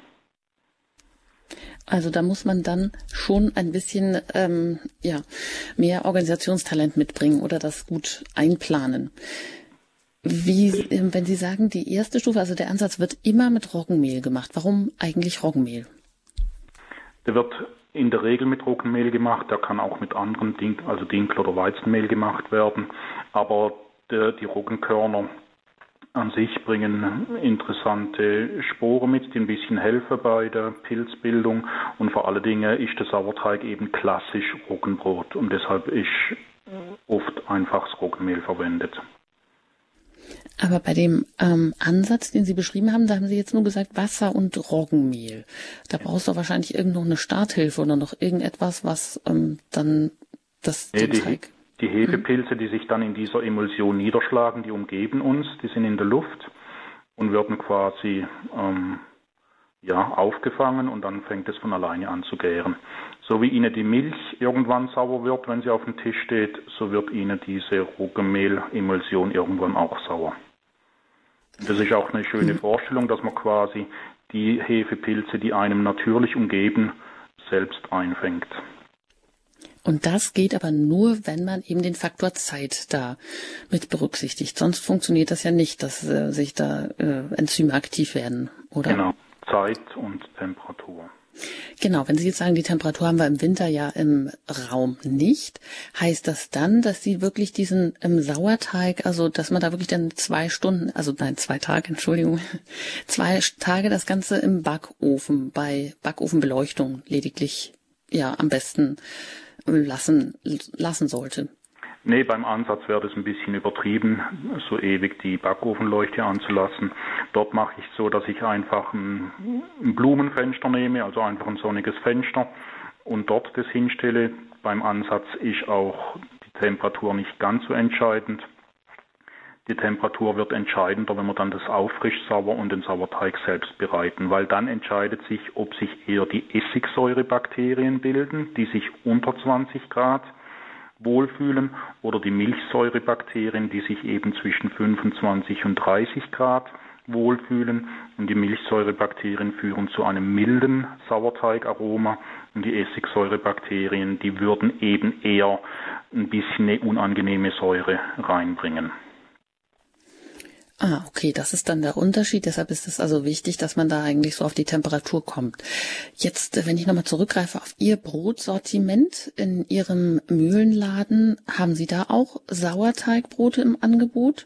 Also da muss man dann schon ein bisschen mehr Organisationstalent mitbringen oder das gut einplanen. Wenn Sie sagen, die erste Stufe, also der Ansatz wird immer mit Roggenmehl gemacht. Warum eigentlich Roggenmehl? Der wird in der Regel mit Roggenmehl gemacht. Der kann auch mit anderen Dinkel- oder Weizenmehl gemacht werden. Aber die Roggenkörner an sich bringen interessante Sporen mit, die ein bisschen helfen bei der Pilzbildung, und vor allen Dingen ist der Sauerteig eben klassisch Roggenbrot, und deshalb ist oft einfaches Roggenmehl verwendet. Aber bei dem Ansatz, den Sie beschrieben haben, da haben Sie jetzt nur gesagt Wasser und Roggenmehl. Da brauchst du wahrscheinlich noch eine Starthilfe oder noch irgendetwas, was dann das Teig... Die Hefepilze, die sich dann in dieser Emulsion niederschlagen, die umgeben uns, die sind in der Luft und werden quasi aufgefangen und dann fängt es von alleine an zu gären. So wie Ihnen die Milch irgendwann sauer wird, wenn sie auf dem Tisch steht, so wird Ihnen diese Roggenmehl-Emulsion irgendwann auch sauer. Und das ist auch eine schöne Vorstellung, dass man quasi die Hefepilze, die einem natürlich umgeben, selbst einfängt. Und das geht aber nur, wenn man eben den Faktor Zeit da mit berücksichtigt. Sonst funktioniert das ja nicht, dass sich da Enzyme aktiv werden, oder? Genau, Zeit und Temperatur. Genau, wenn Sie jetzt sagen, die Temperatur haben wir im Winter ja im Raum nicht, heißt das dann, dass Sie wirklich diesen Sauerteig, also dass man da wirklich dann 2 Tage, 2 Tage das Ganze im Backofen, bei Backofenbeleuchtung lediglich am besten lassen sollte? Nee, beim Ansatz wäre das ein bisschen übertrieben, so ewig die Backofenleuchte anzulassen. Dort mache ich so, dass ich einfach ein Blumenfenster nehme, also einfach ein sonniges Fenster und dort das hinstelle. Beim Ansatz ist auch die Temperatur nicht ganz so entscheidend. Die Temperatur wird entscheidender, wenn wir dann das Auffrischsauer und den Sauerteig selbst bereiten, weil dann entscheidet sich, ob sich eher die Essigsäurebakterien bilden, die sich unter 20 Grad wohlfühlen, oder die Milchsäurebakterien, die sich eben zwischen 25 und 30 Grad wohlfühlen. Und die Milchsäurebakterien führen zu einem milden Sauerteigaroma und die Essigsäurebakterien, die würden eben eher ein bisschen eine unangenehme Säure reinbringen. Okay, das ist dann der Unterschied. Deshalb ist es also wichtig, dass man da eigentlich so auf die Temperatur kommt. Jetzt, wenn ich nochmal zurückgreife auf Ihr Brotsortiment in Ihrem Mühlenladen, haben Sie da auch Sauerteigbrote im Angebot?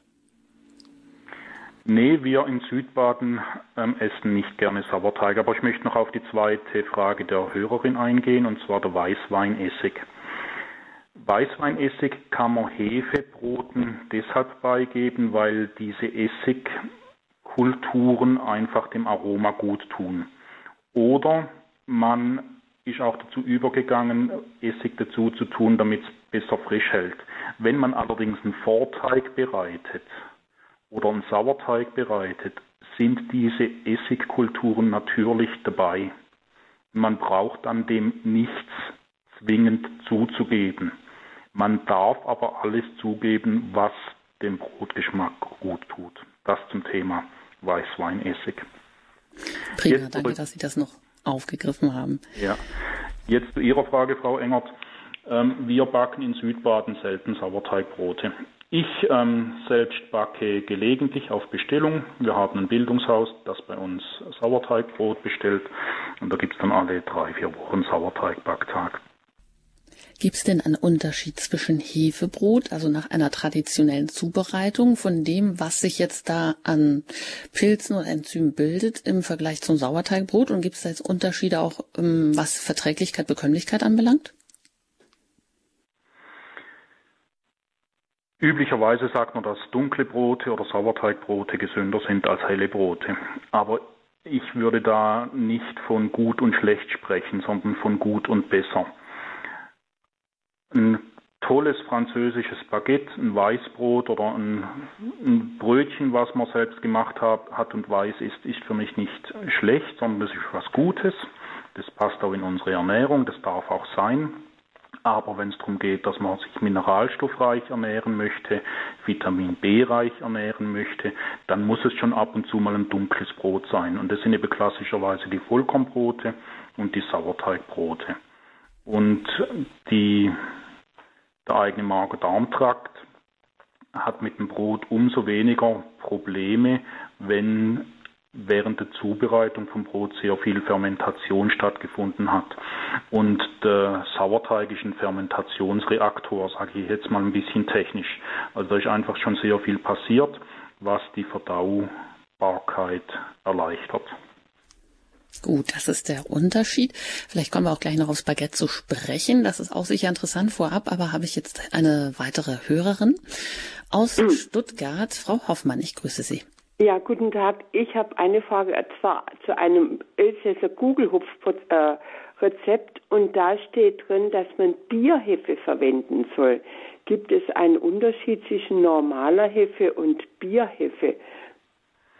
Nee, wir in Südbaden essen nicht gerne Sauerteig. Aber ich möchte noch auf die zweite Frage der Hörerin eingehen, und zwar der Weißweinessig. Weißweinessig kann man Hefebroten deshalb beigeben, weil diese Essigkulturen einfach dem Aroma gut tun. Oder man ist auch dazu übergegangen, Essig dazu zu tun, damit es besser frisch hält. Wenn man allerdings einen Vorteig bereitet oder einen Sauerteig bereitet, sind diese Essigkulturen natürlich dabei. Man braucht an dem nichts zwingend zuzugeben. Man darf aber alles zugeben, was dem Brotgeschmack gut tut. Das zum Thema Weißweinessig. Prima, danke, dass Sie das noch aufgegriffen haben. Ja, jetzt zu Ihrer Frage, Frau Engert. Wir backen in Südbaden selten Sauerteigbrote. Ich selbst backe gelegentlich auf Bestellung. Wir haben ein Bildungshaus, das bei uns Sauerteigbrot bestellt. Und da gibt es dann alle 3-4 Wochen Sauerteigbacktag. Gibt es denn einen Unterschied zwischen Hefebrot, also nach einer traditionellen Zubereitung, von dem, was sich jetzt da an Pilzen oder Enzymen bildet, im Vergleich zum Sauerteigbrot? Und gibt es da jetzt Unterschiede auch, was Verträglichkeit, Bekömmlichkeit anbelangt? Üblicherweise sagt man, dass dunkle Brote oder Sauerteigbrote gesünder sind als helle Brote. Aber ich würde da nicht von gut und schlecht sprechen, sondern von gut und besser. Ein tolles französisches Baguette, ein Weißbrot oder ein Brötchen, was man selbst gemacht hat und weiß ist für mich nicht schlecht, sondern das ist was Gutes. Das passt auch in unsere Ernährung, das darf auch sein. Aber wenn es darum geht, dass man sich mineralstoffreich ernähren möchte, Vitamin B-reich ernähren möchte, dann muss es schon ab und zu mal ein dunkles Brot sein. Und das sind eben klassischerweise die Vollkornbrote und die Sauerteigbrote. Und der eigene Magen-Darm-Trakt hat mit dem Brot umso weniger Probleme, wenn während der Zubereitung vom Brot sehr viel Fermentation stattgefunden hat. Und der Sauerteig ist ein Fermentationsreaktor, sage ich jetzt mal ein bisschen technisch. Also da ist einfach schon sehr viel passiert, was die Verdaubarkeit erleichtert. Gut, das ist der Unterschied. Vielleicht kommen wir auch gleich noch aufs Baguette zu sprechen. Das ist auch sicher interessant vorab, aber habe ich jetzt eine weitere Hörerin aus Stuttgart. Frau Hoffmann, ich grüße Sie. Ja, guten Tag. Ich habe eine Frage, zwar zu einem Elsässer Kugelhupf-Rezept, und da steht drin, dass man Bierhefe verwenden soll. Gibt es einen Unterschied zwischen normaler Hefe und Bierhefe?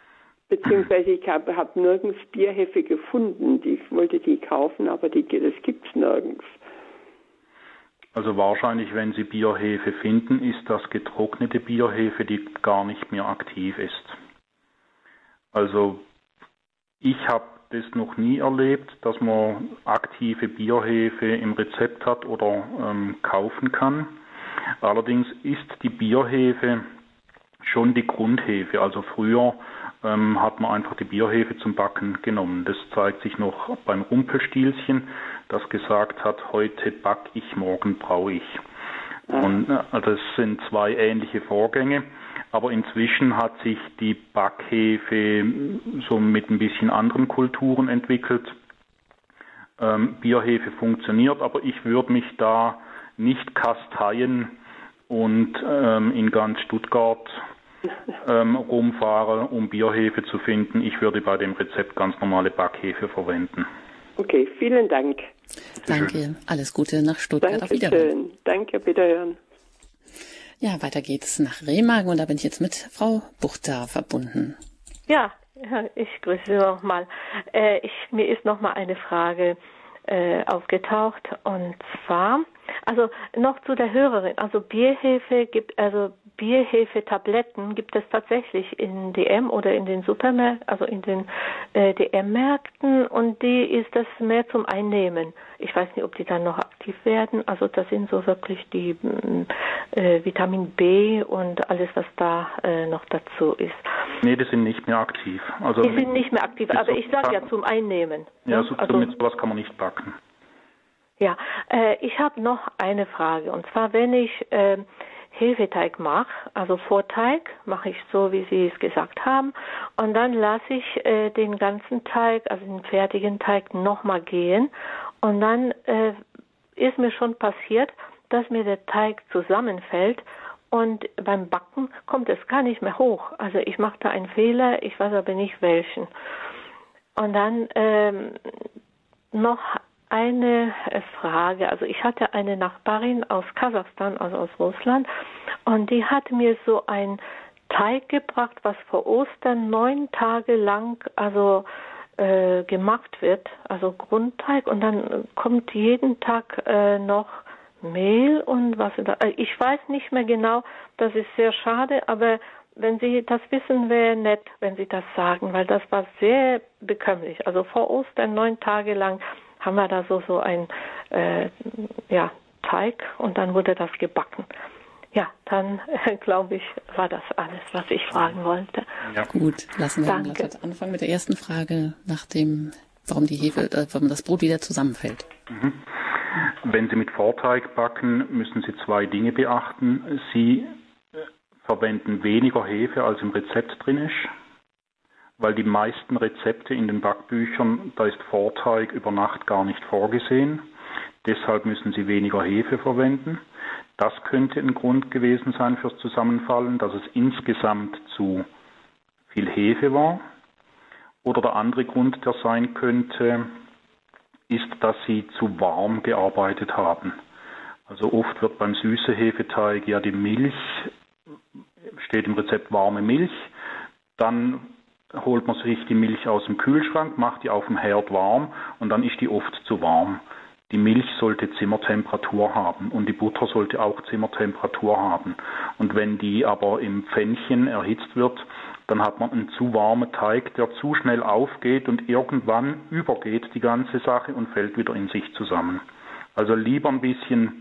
Beziehungsweise ich hab nirgends Bierhefe gefunden. Ich wollte die kaufen, aber das gibt's nirgends. Also wahrscheinlich, wenn Sie Bierhefe finden, ist das getrocknete Bierhefe, die gar nicht mehr aktiv ist. Also ich habe das noch nie erlebt, dass man aktive Bierhefe im Rezept hat oder kaufen kann. Allerdings ist die Bierhefe schon die Grundhefe. Also früher hat man einfach die Bierhefe zum Backen genommen. Das zeigt sich noch beim Rumpelstilzchen, das gesagt hat, heute back ich, morgen braue ich. Und das sind zwei ähnliche Vorgänge. Aber inzwischen hat sich die Backhefe so mit ein bisschen anderen Kulturen entwickelt. Bierhefe funktioniert, aber ich würde mich da nicht kasteien und in ganz Stuttgart rumfahren, um Bierhefe zu finden. Ich würde bei dem Rezept ganz normale Backhefe verwenden. Okay, vielen Dank. Danke, alles Gute nach Stuttgart. Auf Wiederhören. Dankeschön. Danke, wiederhören. Ja, weiter geht's nach Remagen und da bin ich jetzt mit Frau Buchter verbunden. Ja, ich grüße Sie nochmal. Mir ist nochmal eine Frage aufgetaucht und zwar, also noch zu der Hörerin, also Bierhefe-Tabletten gibt es tatsächlich in DM oder in den Supermärkten, also in den DM-Märkten und die ist das mehr zum Einnehmen. Ich weiß nicht, ob die dann noch aktiv werden, also das sind so wirklich die Vitamin B und alles, was da noch dazu ist. Nee, die sind nicht mehr aktiv. Also die sind nicht mehr aktiv, aber ich sage ja zum Einnehmen. Ja, ne? mit sowas kann man nicht backen. Ja, ich habe noch eine Frage und zwar, wenn ich Hefeteig mache, also Vorteig, mache ich so, wie Sie es gesagt haben und dann lasse ich den ganzen Teig, also den fertigen Teig nochmal gehen und dann ist mir schon passiert, dass mir der Teig zusammenfällt und beim Backen kommt es gar nicht mehr hoch. Also ich mache da einen Fehler, ich weiß aber nicht welchen. Und dann noch eine Frage. Also ich hatte eine Nachbarin aus Kasachstan, also aus Russland, und die hat mir so ein Teig gebracht, was vor Ostern 9 Tage lang gemacht wird, also Grundteig, und dann kommt jeden Tag noch Mehl und was da. Ich weiß nicht mehr genau, das ist sehr schade, aber wenn Sie das wissen, wäre nett, wenn Sie das sagen, weil das war sehr bekömmlich. Also vor Ostern 9 Tage lang haben wir da so ein Teig und dann wurde das gebacken. Ja, dann glaube ich, war das alles, was ich fragen wollte. Ja. Gut, lassen wir Herrn Blattert anfangen mit der ersten Frage, warum warum das Brot wieder zusammenfällt. Mhm. Wenn Sie mit Vorteig backen, müssen Sie 2 Dinge beachten. Sie verwenden weniger Hefe, als im Rezept drin ist, weil die meisten Rezepte in den Backbüchern, da ist Vorteig über Nacht gar nicht vorgesehen. Deshalb müssen Sie weniger Hefe verwenden. Das könnte ein Grund gewesen sein fürs Zusammenfallen, dass es insgesamt zu viel Hefe war. Oder der andere Grund, der sein könnte, ist, dass Sie zu warm gearbeitet haben. Also oft wird beim süßen Hefeteig ja die Milch, steht im Rezept warme Milch, dann holt man sich die Milch aus dem Kühlschrank, macht die auf dem Herd warm und dann ist die oft zu warm. Die Milch sollte Zimmertemperatur haben und die Butter sollte auch Zimmertemperatur haben. Und wenn die aber im Pfännchen erhitzt wird, dann hat man einen zu warmen Teig, der zu schnell aufgeht und irgendwann übergeht die ganze Sache und fällt wieder in sich zusammen. Also lieber ein bisschen,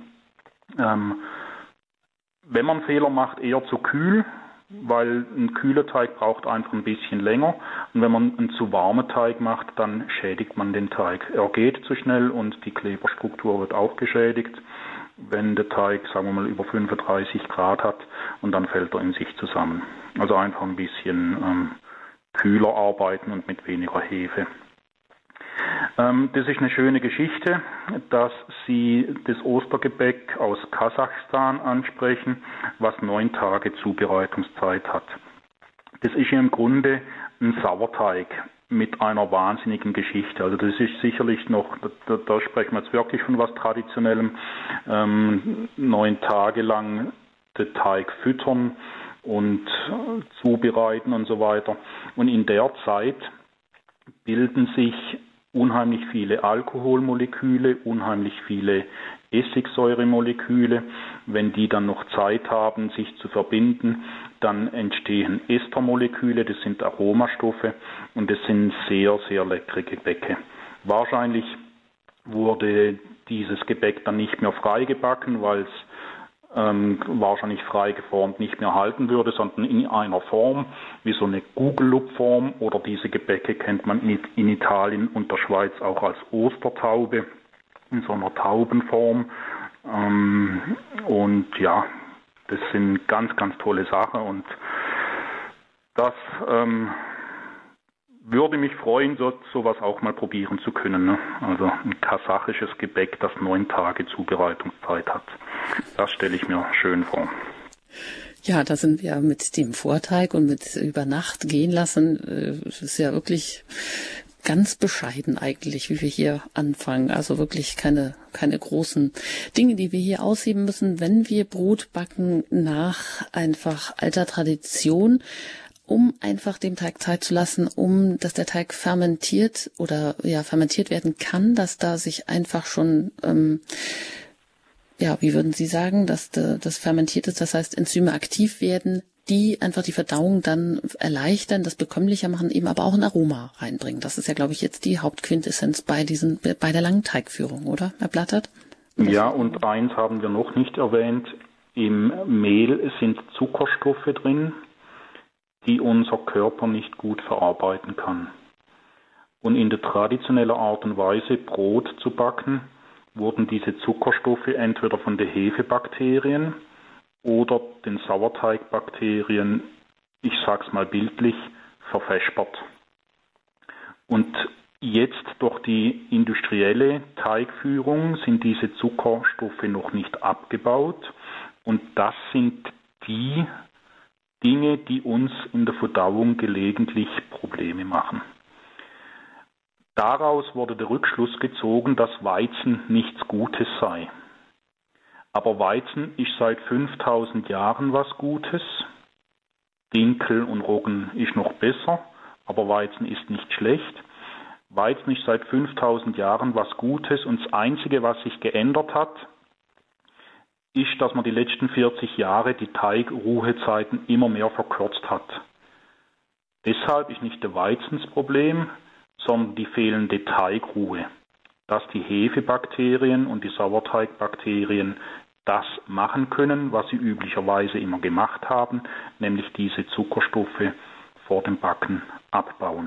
wenn man Fehler macht, eher zu kühl, weil ein kühler Teig braucht einfach ein bisschen länger. Und wenn man einen zu warmen Teig macht, dann schädigt man den Teig. Er geht zu schnell und die Kleberstruktur wird auch geschädigt, wenn der Teig, sagen wir mal, über 35 Grad hat und dann fällt er in sich zusammen. Also einfach ein bisschen kühler arbeiten und mit weniger Hefe. Das ist eine schöne Geschichte, dass Sie das Ostergebäck aus Kasachstan ansprechen, was 9 Tage Zubereitungszeit hat. Das ist im Grunde ein Sauerteig mit einer wahnsinnigen Geschichte. Also das ist sicherlich noch, da sprechen wir jetzt wirklich von was Traditionellem, 9 Tage lang den Teig füttern, und zubereiten und so weiter. Und in der Zeit bilden sich unheimlich viele Alkoholmoleküle, unheimlich viele Essigsäuremoleküle. Wenn die dann noch Zeit haben, sich zu verbinden, dann entstehen Estermoleküle, das sind Aromastoffe und das sind sehr, sehr leckere Gebäcke. Wahrscheinlich wurde dieses Gebäck dann nicht mehr frei gebacken, weil es wahrscheinlich frei geformt nicht mehr halten würde, sondern in einer Form wie so eine Gugelloop-Form, oder diese Gebäcke kennt man in Italien und der Schweiz auch als Ostertaube, in so einer Taubenform. Und ja, das sind ganz, ganz tolle Sachen und das würde mich freuen, sowas auch mal probieren zu können. Ne? Also ein kasachisches Gebäck, das 9 Tage Zubereitungszeit hat. Das stelle ich mir schön vor. Ja, da sind wir mit dem Vorteig und mit über Nacht gehen lassen. Das ist ja wirklich ganz bescheiden eigentlich, wie wir hier anfangen. Also wirklich keine großen Dinge, die wir hier ausheben müssen, wenn wir Brot backen nach einfach alter Tradition, um einfach dem Teig Zeit zu lassen, dass der Teig fermentiert werden kann, dass da sich einfach schon, wie würden Sie sagen, dass das fermentiert ist, das heißt Enzyme aktiv werden, die einfach die Verdauung dann erleichtern, das bekömmlicher machen, eben aber auch ein Aroma reinbringen. Das ist ja, glaube ich, jetzt die Hauptquintessenz bei der langen Teigführung, oder, Herr Blattert? Ja, und eins haben wir noch nicht erwähnt. Im Mehl sind Zuckerstoffe drin, die unser Körper nicht gut verarbeiten kann. Und in der traditionellen Art und Weise, Brot zu backen, wurden diese Zuckerstoffe entweder von den Hefebakterien oder den Sauerteigbakterien, ich sag's mal bildlich, verfespert. Und jetzt durch die industrielle Teigführung sind diese Zuckerstoffe noch nicht abgebaut. Und das sind die Dinge, die uns in der Verdauung gelegentlich Probleme machen. Daraus wurde der Rückschluss gezogen, dass Weizen nichts Gutes sei. Aber Weizen ist seit 5000 Jahren was Gutes. Dinkel und Roggen ist noch besser, aber Weizen ist nicht schlecht. Weizen ist seit 5000 Jahren was Gutes und das Einzige, was sich geändert hat, ist, dass man die letzten 40 Jahre die Teigruhezeiten immer mehr verkürzt hat. Deshalb ist nicht der Weizen das Problem, sondern die fehlende Teigruhe. Dass die Hefebakterien und die Sauerteigbakterien das machen können, was sie üblicherweise immer gemacht haben, nämlich diese Zuckerstoffe vor dem Backen abbauen.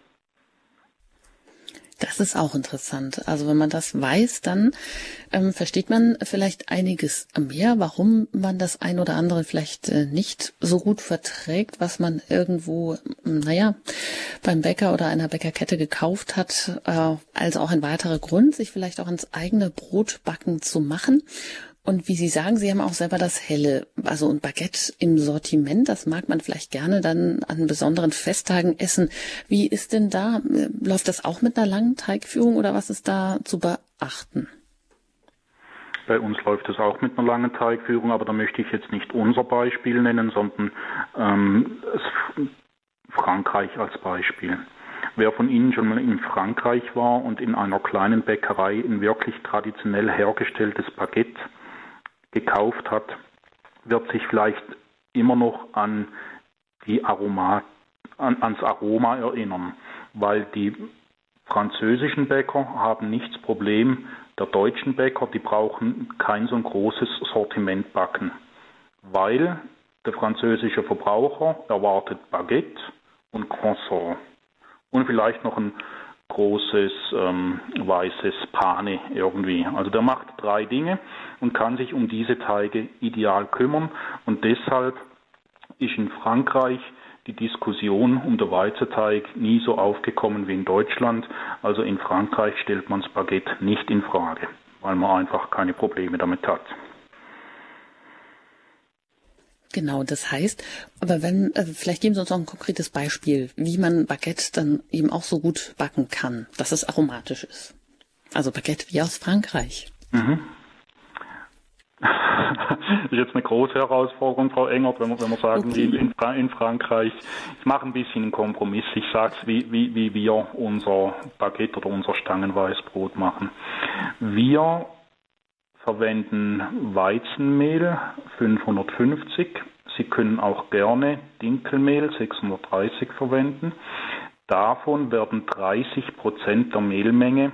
Das ist auch interessant. Also wenn man das weiß, dann versteht man vielleicht einiges mehr, warum man das ein oder andere vielleicht nicht so gut verträgt, was man irgendwo, beim Bäcker oder einer Bäckerkette gekauft hat, als auch ein weiterer Grund, sich vielleicht auch ins eigene Brotbacken zu machen. Und wie Sie sagen, Sie haben auch selber das Helle, also ein Baguette im Sortiment, das mag man vielleicht gerne dann an besonderen Festtagen essen. Wie ist denn da, läuft das auch mit einer langen Teigführung oder was ist da zu beachten? Bei uns läuft es auch mit einer langen Teigführung, aber da möchte ich jetzt nicht unser Beispiel nennen, sondern Frankreich als Beispiel. Wer von Ihnen schon mal in Frankreich war und in einer kleinen Bäckerei ein wirklich traditionell hergestelltes Baguette gekauft hat, wird sich vielleicht immer noch ans Aroma erinnern, weil die französischen Bäcker haben nicht das Problem der deutschen Bäcker, die brauchen kein so ein großes Sortiment backen, weil der französische Verbraucher erwartet Baguette und Croissant und vielleicht noch ein großes weißes Pane irgendwie. Also der macht 3 Dinge und kann sich um diese Teige ideal kümmern. Und deshalb ist in Frankreich die Diskussion um den Weizenteig nie so aufgekommen wie in Deutschland. Also in Frankreich stellt man das Baguette nicht in Frage, weil man einfach keine Probleme damit hat. Genau, das heißt, aber vielleicht geben Sie uns noch ein konkretes Beispiel, wie man Baguette dann eben auch so gut backen kann, dass es aromatisch ist. Also Baguette wie aus Frankreich. Mhm. Das ist jetzt eine große Herausforderung, Frau Engert, wenn wir sagen, okay. in Frankreich. Ich mache ein bisschen einen Kompromiss. Ich sage es, wie wir unser Baguette oder unser Stangenweißbrot machen. Wir verwenden Weizenmehl 550. Sie können auch gerne Dinkelmehl 630 verwenden. Davon werden 30% der Mehlmenge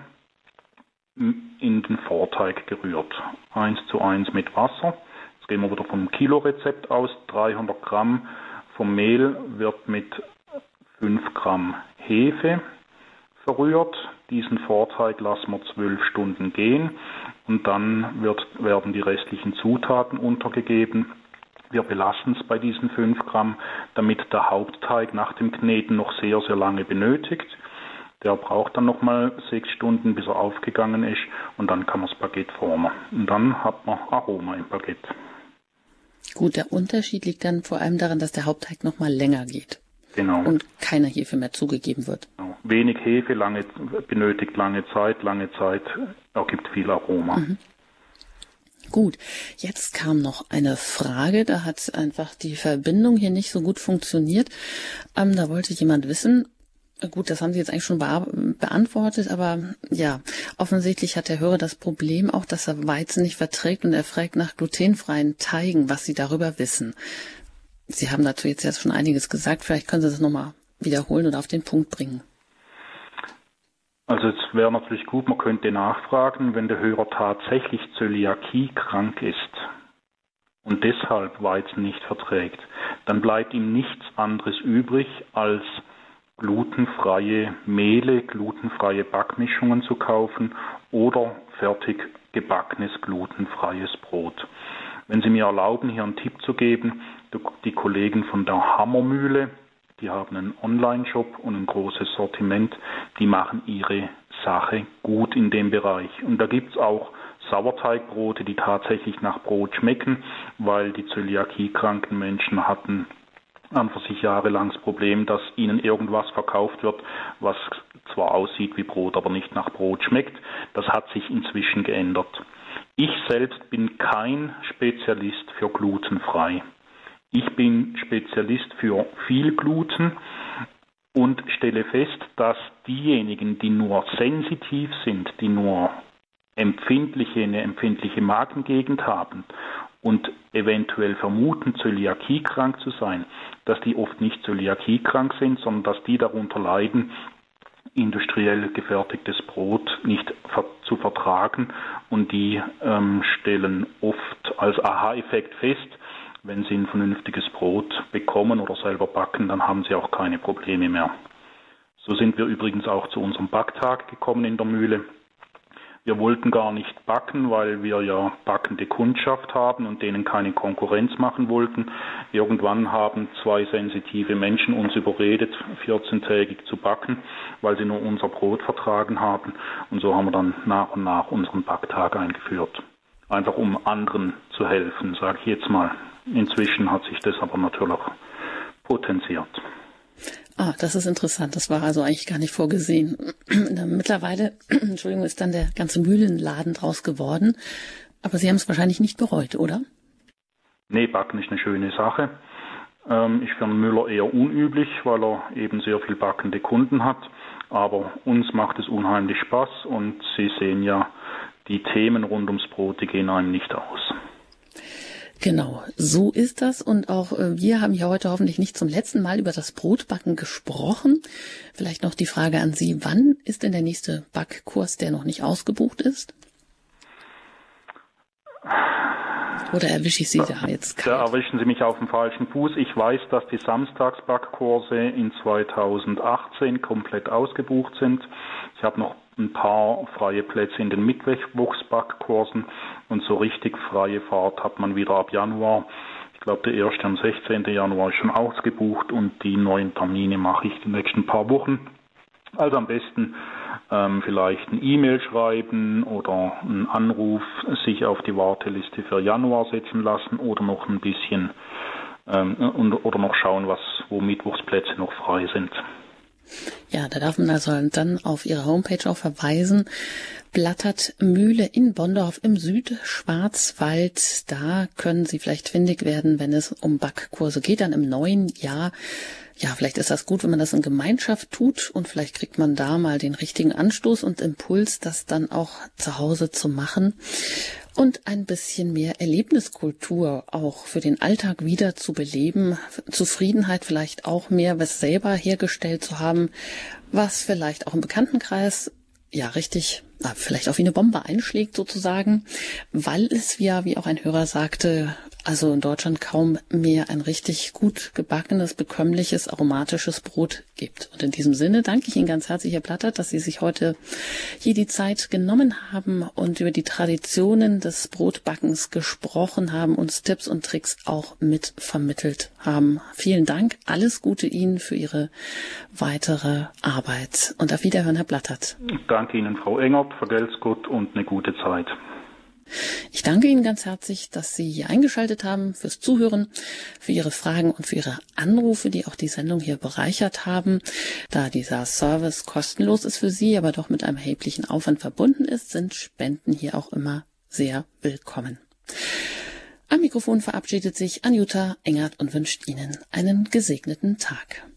in den Vorteig gerührt. 1:1 mit Wasser. Jetzt gehen wir wieder vom Kilo-Rezept aus. 300 Gramm vom Mehl wird mit 5 Gramm Hefe verrührt. Diesen Vorteig lassen wir 12 Stunden gehen und dann werden die restlichen Zutaten untergegeben. Wir belassen es bei diesen 5 Gramm, damit der Hauptteig nach dem Kneten noch sehr, sehr lange benötigt. Der braucht dann nochmal 6 Stunden, bis er aufgegangen ist und dann kann man das Baguette formen. Und dann hat man Aroma im Baguette. Gut, der Unterschied liegt dann vor allem darin, dass der Hauptteig nochmal länger geht. Genau. Und keine Hefe mehr zugegeben wird. Genau. Wenig Hefe, benötigt lange Zeit ergibt viel Aroma. Mhm. Gut, jetzt kam noch eine Frage, da hat einfach die Verbindung hier nicht so gut funktioniert. Da wollte jemand wissen, gut, das haben Sie jetzt eigentlich schon beantwortet, aber ja, offensichtlich hat der Hörer das Problem auch, dass er Weizen nicht verträgt und er fragt nach glutenfreien Teigen, was Sie darüber wissen. Sie haben dazu jetzt schon einiges gesagt, vielleicht können Sie das nochmal wiederholen oder auf den Punkt bringen. Also es wäre natürlich gut, man könnte nachfragen, wenn der Hörer tatsächlich Zöliakie krank ist und deshalb Weizen nicht verträgt, dann bleibt ihm nichts anderes übrig, als glutenfreie Mehle, glutenfreie Backmischungen zu kaufen oder fertig gebackenes glutenfreies Brot. Wenn Sie mir erlauben, hier einen Tipp zu geben, die Kollegen von der Hammermühle, die haben einen Online-Shop und ein großes Sortiment, die machen ihre Sache gut in dem Bereich. Und da gibt es auch Sauerteigbrote, die tatsächlich nach Brot schmecken, weil die zöliakiekranken Menschen hatten an für sich jahrelang das Problem, dass ihnen irgendwas verkauft wird, was zwar aussieht wie Brot, aber nicht nach Brot schmeckt. Das hat sich inzwischen geändert. Ich selbst bin kein Spezialist für glutenfrei. Ich bin Spezialist für viel Gluten und stelle fest, dass diejenigen, die nur sensitiv sind, die nur eine empfindliche Magengegend haben und eventuell vermuten, zöliakiekrank zu sein, dass die oft nicht zöliakiekrank sind, sondern dass die darunter leiden, industriell gefertigtes Brot nicht zu vertragen, und die stellen oft als Aha-Effekt fest, wenn sie ein vernünftiges Brot bekommen oder selber backen, dann haben sie auch keine Probleme mehr. So sind wir übrigens auch zu unserem Backtag gekommen in der Mühle. Wir wollten gar nicht backen, weil wir ja backende Kundschaft haben und denen keine Konkurrenz machen wollten. Irgendwann haben 2 sensitive Menschen uns überredet, 14-tägig zu backen, weil sie nur unser Brot vertragen haben. Und so haben wir dann nach und nach unseren Backtag eingeführt. Einfach um anderen zu helfen, sage ich jetzt mal. Inzwischen hat sich das aber natürlich potenziert. Ah, das ist interessant. Das war also eigentlich gar nicht vorgesehen. Mittlerweile, Entschuldigung, ist dann der ganze Mühlenladen draus geworden. Aber Sie haben es wahrscheinlich nicht bereut, oder? Nee, Backen ist eine schöne Sache. Ist für einen Müller eher unüblich, weil er eben sehr viel backende Kunden hat. Aber uns macht es unheimlich Spaß und Sie sehen ja, die Themen rund ums Brot, die gehen einem nicht aus. Genau, so ist das, und auch wir haben hier heute hoffentlich nicht zum letzten Mal über das Brotbacken gesprochen. Vielleicht noch die Frage an Sie, wann ist denn der nächste Backkurs, der noch nicht ausgebucht ist? Oder erwische ich Sie da jetzt kalt? Da erwischen Sie mich auf dem falschen Fuß. Ich weiß, dass die Samstagsbackkurse in 2018 komplett ausgebucht sind. Ich habe noch ein paar freie Plätze in den Mittwochsbackkursen und so richtig freie Fahrt hat man wieder ab Januar. Ich glaube, der erste am 16. Januar ist schon ausgebucht und die neuen Termine mache ich die nächsten paar Wochen. Also am besten vielleicht ein E-Mail schreiben oder einen Anruf sich auf die Warteliste für Januar setzen lassen oder noch ein bisschen oder noch schauen, wo Mittwochsplätze noch frei sind. Ja, da darf man also dann auf Ihre Homepage auch verweisen. Blattert-Mühle in Bondorf im Südschwarzwald. Da können Sie vielleicht findig werden, wenn es um Backkurse geht, dann im neuen Jahr. Ja, vielleicht ist das gut, wenn man das in Gemeinschaft tut und vielleicht kriegt man da mal den richtigen Anstoß und Impuls, das dann auch zu Hause zu machen und ein bisschen mehr Erlebniskultur auch für den Alltag wieder zu beleben, Zufriedenheit vielleicht auch mehr, was selber hergestellt zu haben, was vielleicht auch im Bekanntenkreis ja richtig, vielleicht auch wie eine Bombe einschlägt sozusagen, weil es ja, wie auch ein Hörer sagte, also in Deutschland kaum mehr ein richtig gut gebackenes, bekömmliches, aromatisches Brot gibt. Und in diesem Sinne danke ich Ihnen ganz herzlich, Herr Blattert, dass Sie sich heute hier die Zeit genommen haben und über die Traditionen des Brotbackens gesprochen haben, uns Tipps und Tricks auch mit vermittelt haben. Vielen Dank, alles Gute Ihnen für Ihre weitere Arbeit. Und auf Wiederhören, Herr Blattert. Danke Ihnen, Frau Engert, vergelt's Gott und eine gute Zeit. Ich danke Ihnen ganz herzlich, dass Sie hier eingeschaltet haben, fürs Zuhören, für Ihre Fragen und für Ihre Anrufe, die auch die Sendung hier bereichert haben. Da dieser Service kostenlos ist für Sie, aber doch mit einem erheblichen Aufwand verbunden ist, sind Spenden hier auch immer sehr willkommen. Am Mikrofon verabschiedet sich Anjuta Engert und wünscht Ihnen einen gesegneten Tag.